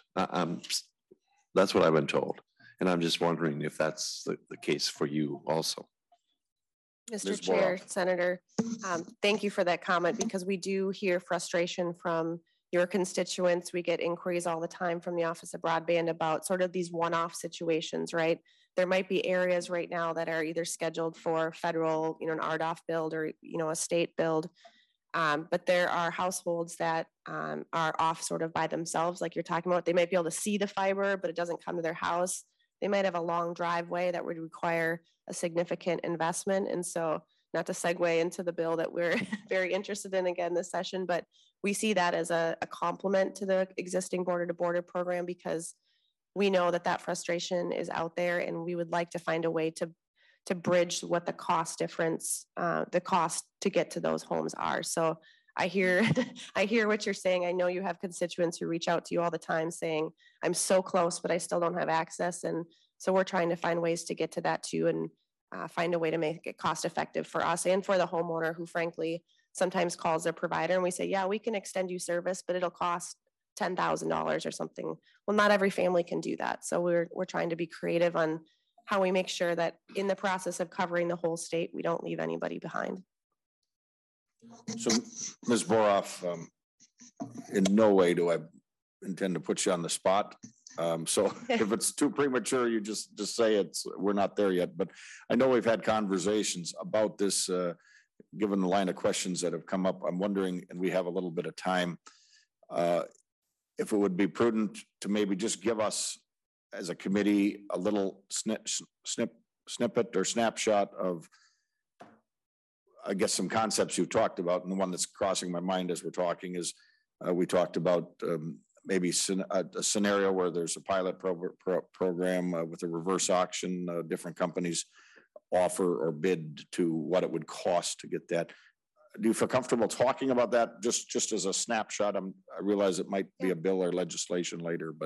That's what I've been told. And I'm just wondering if that's the case for you also. Mr. Ms. Chair, Boroff. Senator, thank you for that comment because we do hear frustration from your constituents. We get inquiries all the time from the Office of Broadband about sort of these one-off situations, right? There might be areas right now that are either scheduled for federal, an RDOF build or, a state build. But there are households that are off sort of by themselves, like you're talking about. They might be able to see the fiber, but it doesn't come to their house. They might have a long driveway that would require a significant investment. And so, not to segue into the bill that we're very interested in again this session, but we see that as a complement to the existing border-to-border program because we know that frustration is out there, and we would like to find a way to bridge what the cost difference, the cost to get to those homes are. So I hear what you're saying. I know you have constituents who reach out to you all the time saying, I'm so close, but I still don't have access. And so we're trying to find ways to get to that too, and find a way to make it cost effective for us and for the homeowner who frankly sometimes calls their provider and we say, yeah, we can extend you service, but it'll cost $10,000 or something. Well, not every family can do that. So we're trying to be creative on how we make sure that in the process of covering the whole state, we don't leave anybody behind. So, Ms. Boroff, in no way do I intend to put you on the spot. So if it's too premature, you just say we're not there yet. But I know we've had conversations about this, given the line of questions that have come up. I'm wondering, and we have a little bit of time, if it would be prudent to maybe just give us as a committee a little snippet or snapshot of, I guess, some concepts you've talked about. And the one that's crossing my mind as we're talking is we talked about maybe a scenario where there's a pilot program with a reverse auction, different companies offer or bid to what it would cost to get that. Do you feel comfortable talking about that just as a snapshot? I realize it might be a bill or legislation later, but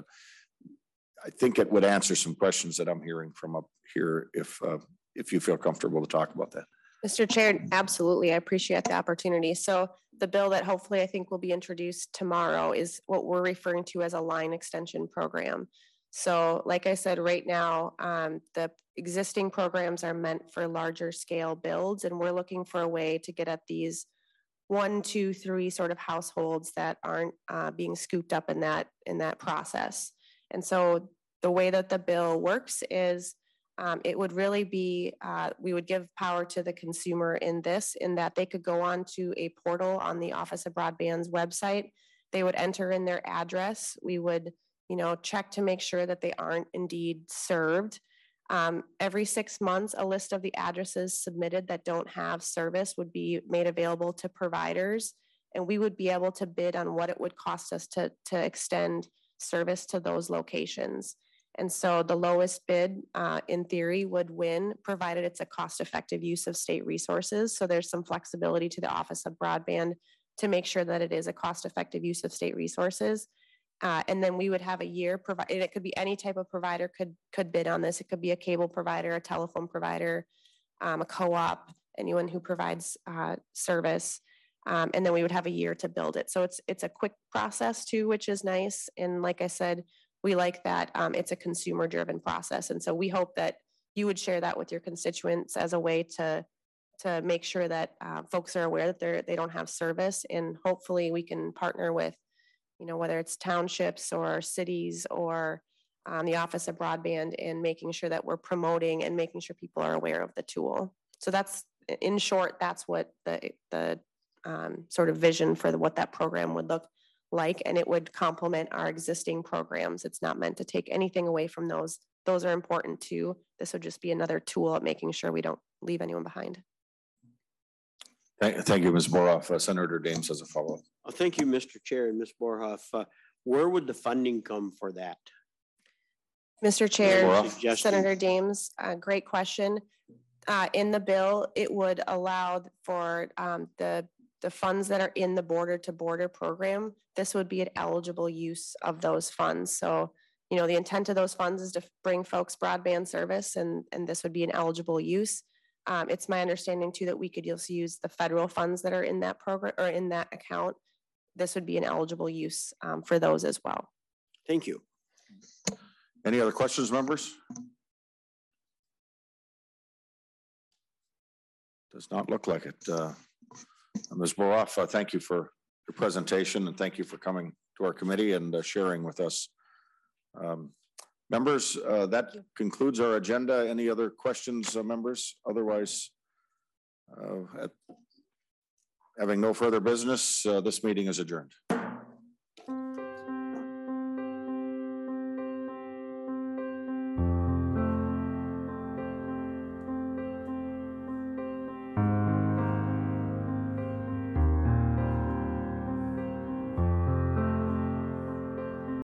I think it would answer some questions that I'm hearing from up here if you feel comfortable to talk about that. Mr. Chair, absolutely. I appreciate the opportunity. So the bill that hopefully I think will be introduced tomorrow is what we're referring to as a line extension program. So like I said, right now, the existing programs are meant for larger scale builds, and we're looking for a way to get at these 1, 2, 3 sort of households that aren't being scooped up in that process. And so the way that the bill works is it would really be, we would give power to the consumer in that they could go on to a portal on the Office of Broadband's website. They would enter in their address. We would, check to make sure that they aren't indeed served. Every 6 months, a list of the addresses submitted that don't have service would be made available to providers, and we would be able to bid on what it would cost us to extend service to those locations. And so the lowest bid, in theory, would win, provided it's a cost-effective use of state resources. So there's some flexibility to the Office of Broadband to make sure that it is a cost-effective use of state resources. And then we would have a year, and it could be any type of provider could bid on this. It could be a cable provider, a telephone provider, a co-op, anyone who provides service. And then we would have a year to build it. So it's a quick process too, which is nice. And like I said, we like that it's a consumer-driven process. And so we hope that you would share that with your constituents as a way to make sure that folks are aware that they don't have service. And hopefully we can partner with, whether it's townships or cities or the Office of Broadband in making sure that we're promoting and making sure people are aware of the tool. So that's, in short, that's what the sort of vision for what that program would look like, and it would complement our existing programs. It's not meant to take anything away from those. Those are important too. This would just be another tool at making sure we don't leave anyone behind. Thank you, Ms. Boroff. Senator Dames has a follow-up. Thank you, Mr. Chair and Ms. Boroff. Where would the funding come for that? Mr. Chair, Senator Dames, great question. In the bill, it would allow for the funds that are in the border-to-border program. This would be an eligible use of those funds. So, the intent of those funds is to bring folks broadband service, and this would be an eligible use. It's my understanding too that we could also use the federal funds that are in that program or in that account. This would be an eligible use for those as well. Thank you. Any other questions, members? Does not look like it. Ms. Boroff, thank you for your presentation and thank you for coming to our committee and sharing with us. Members, that concludes our agenda. Any other questions, members? Otherwise, having no further business, this meeting is adjourned.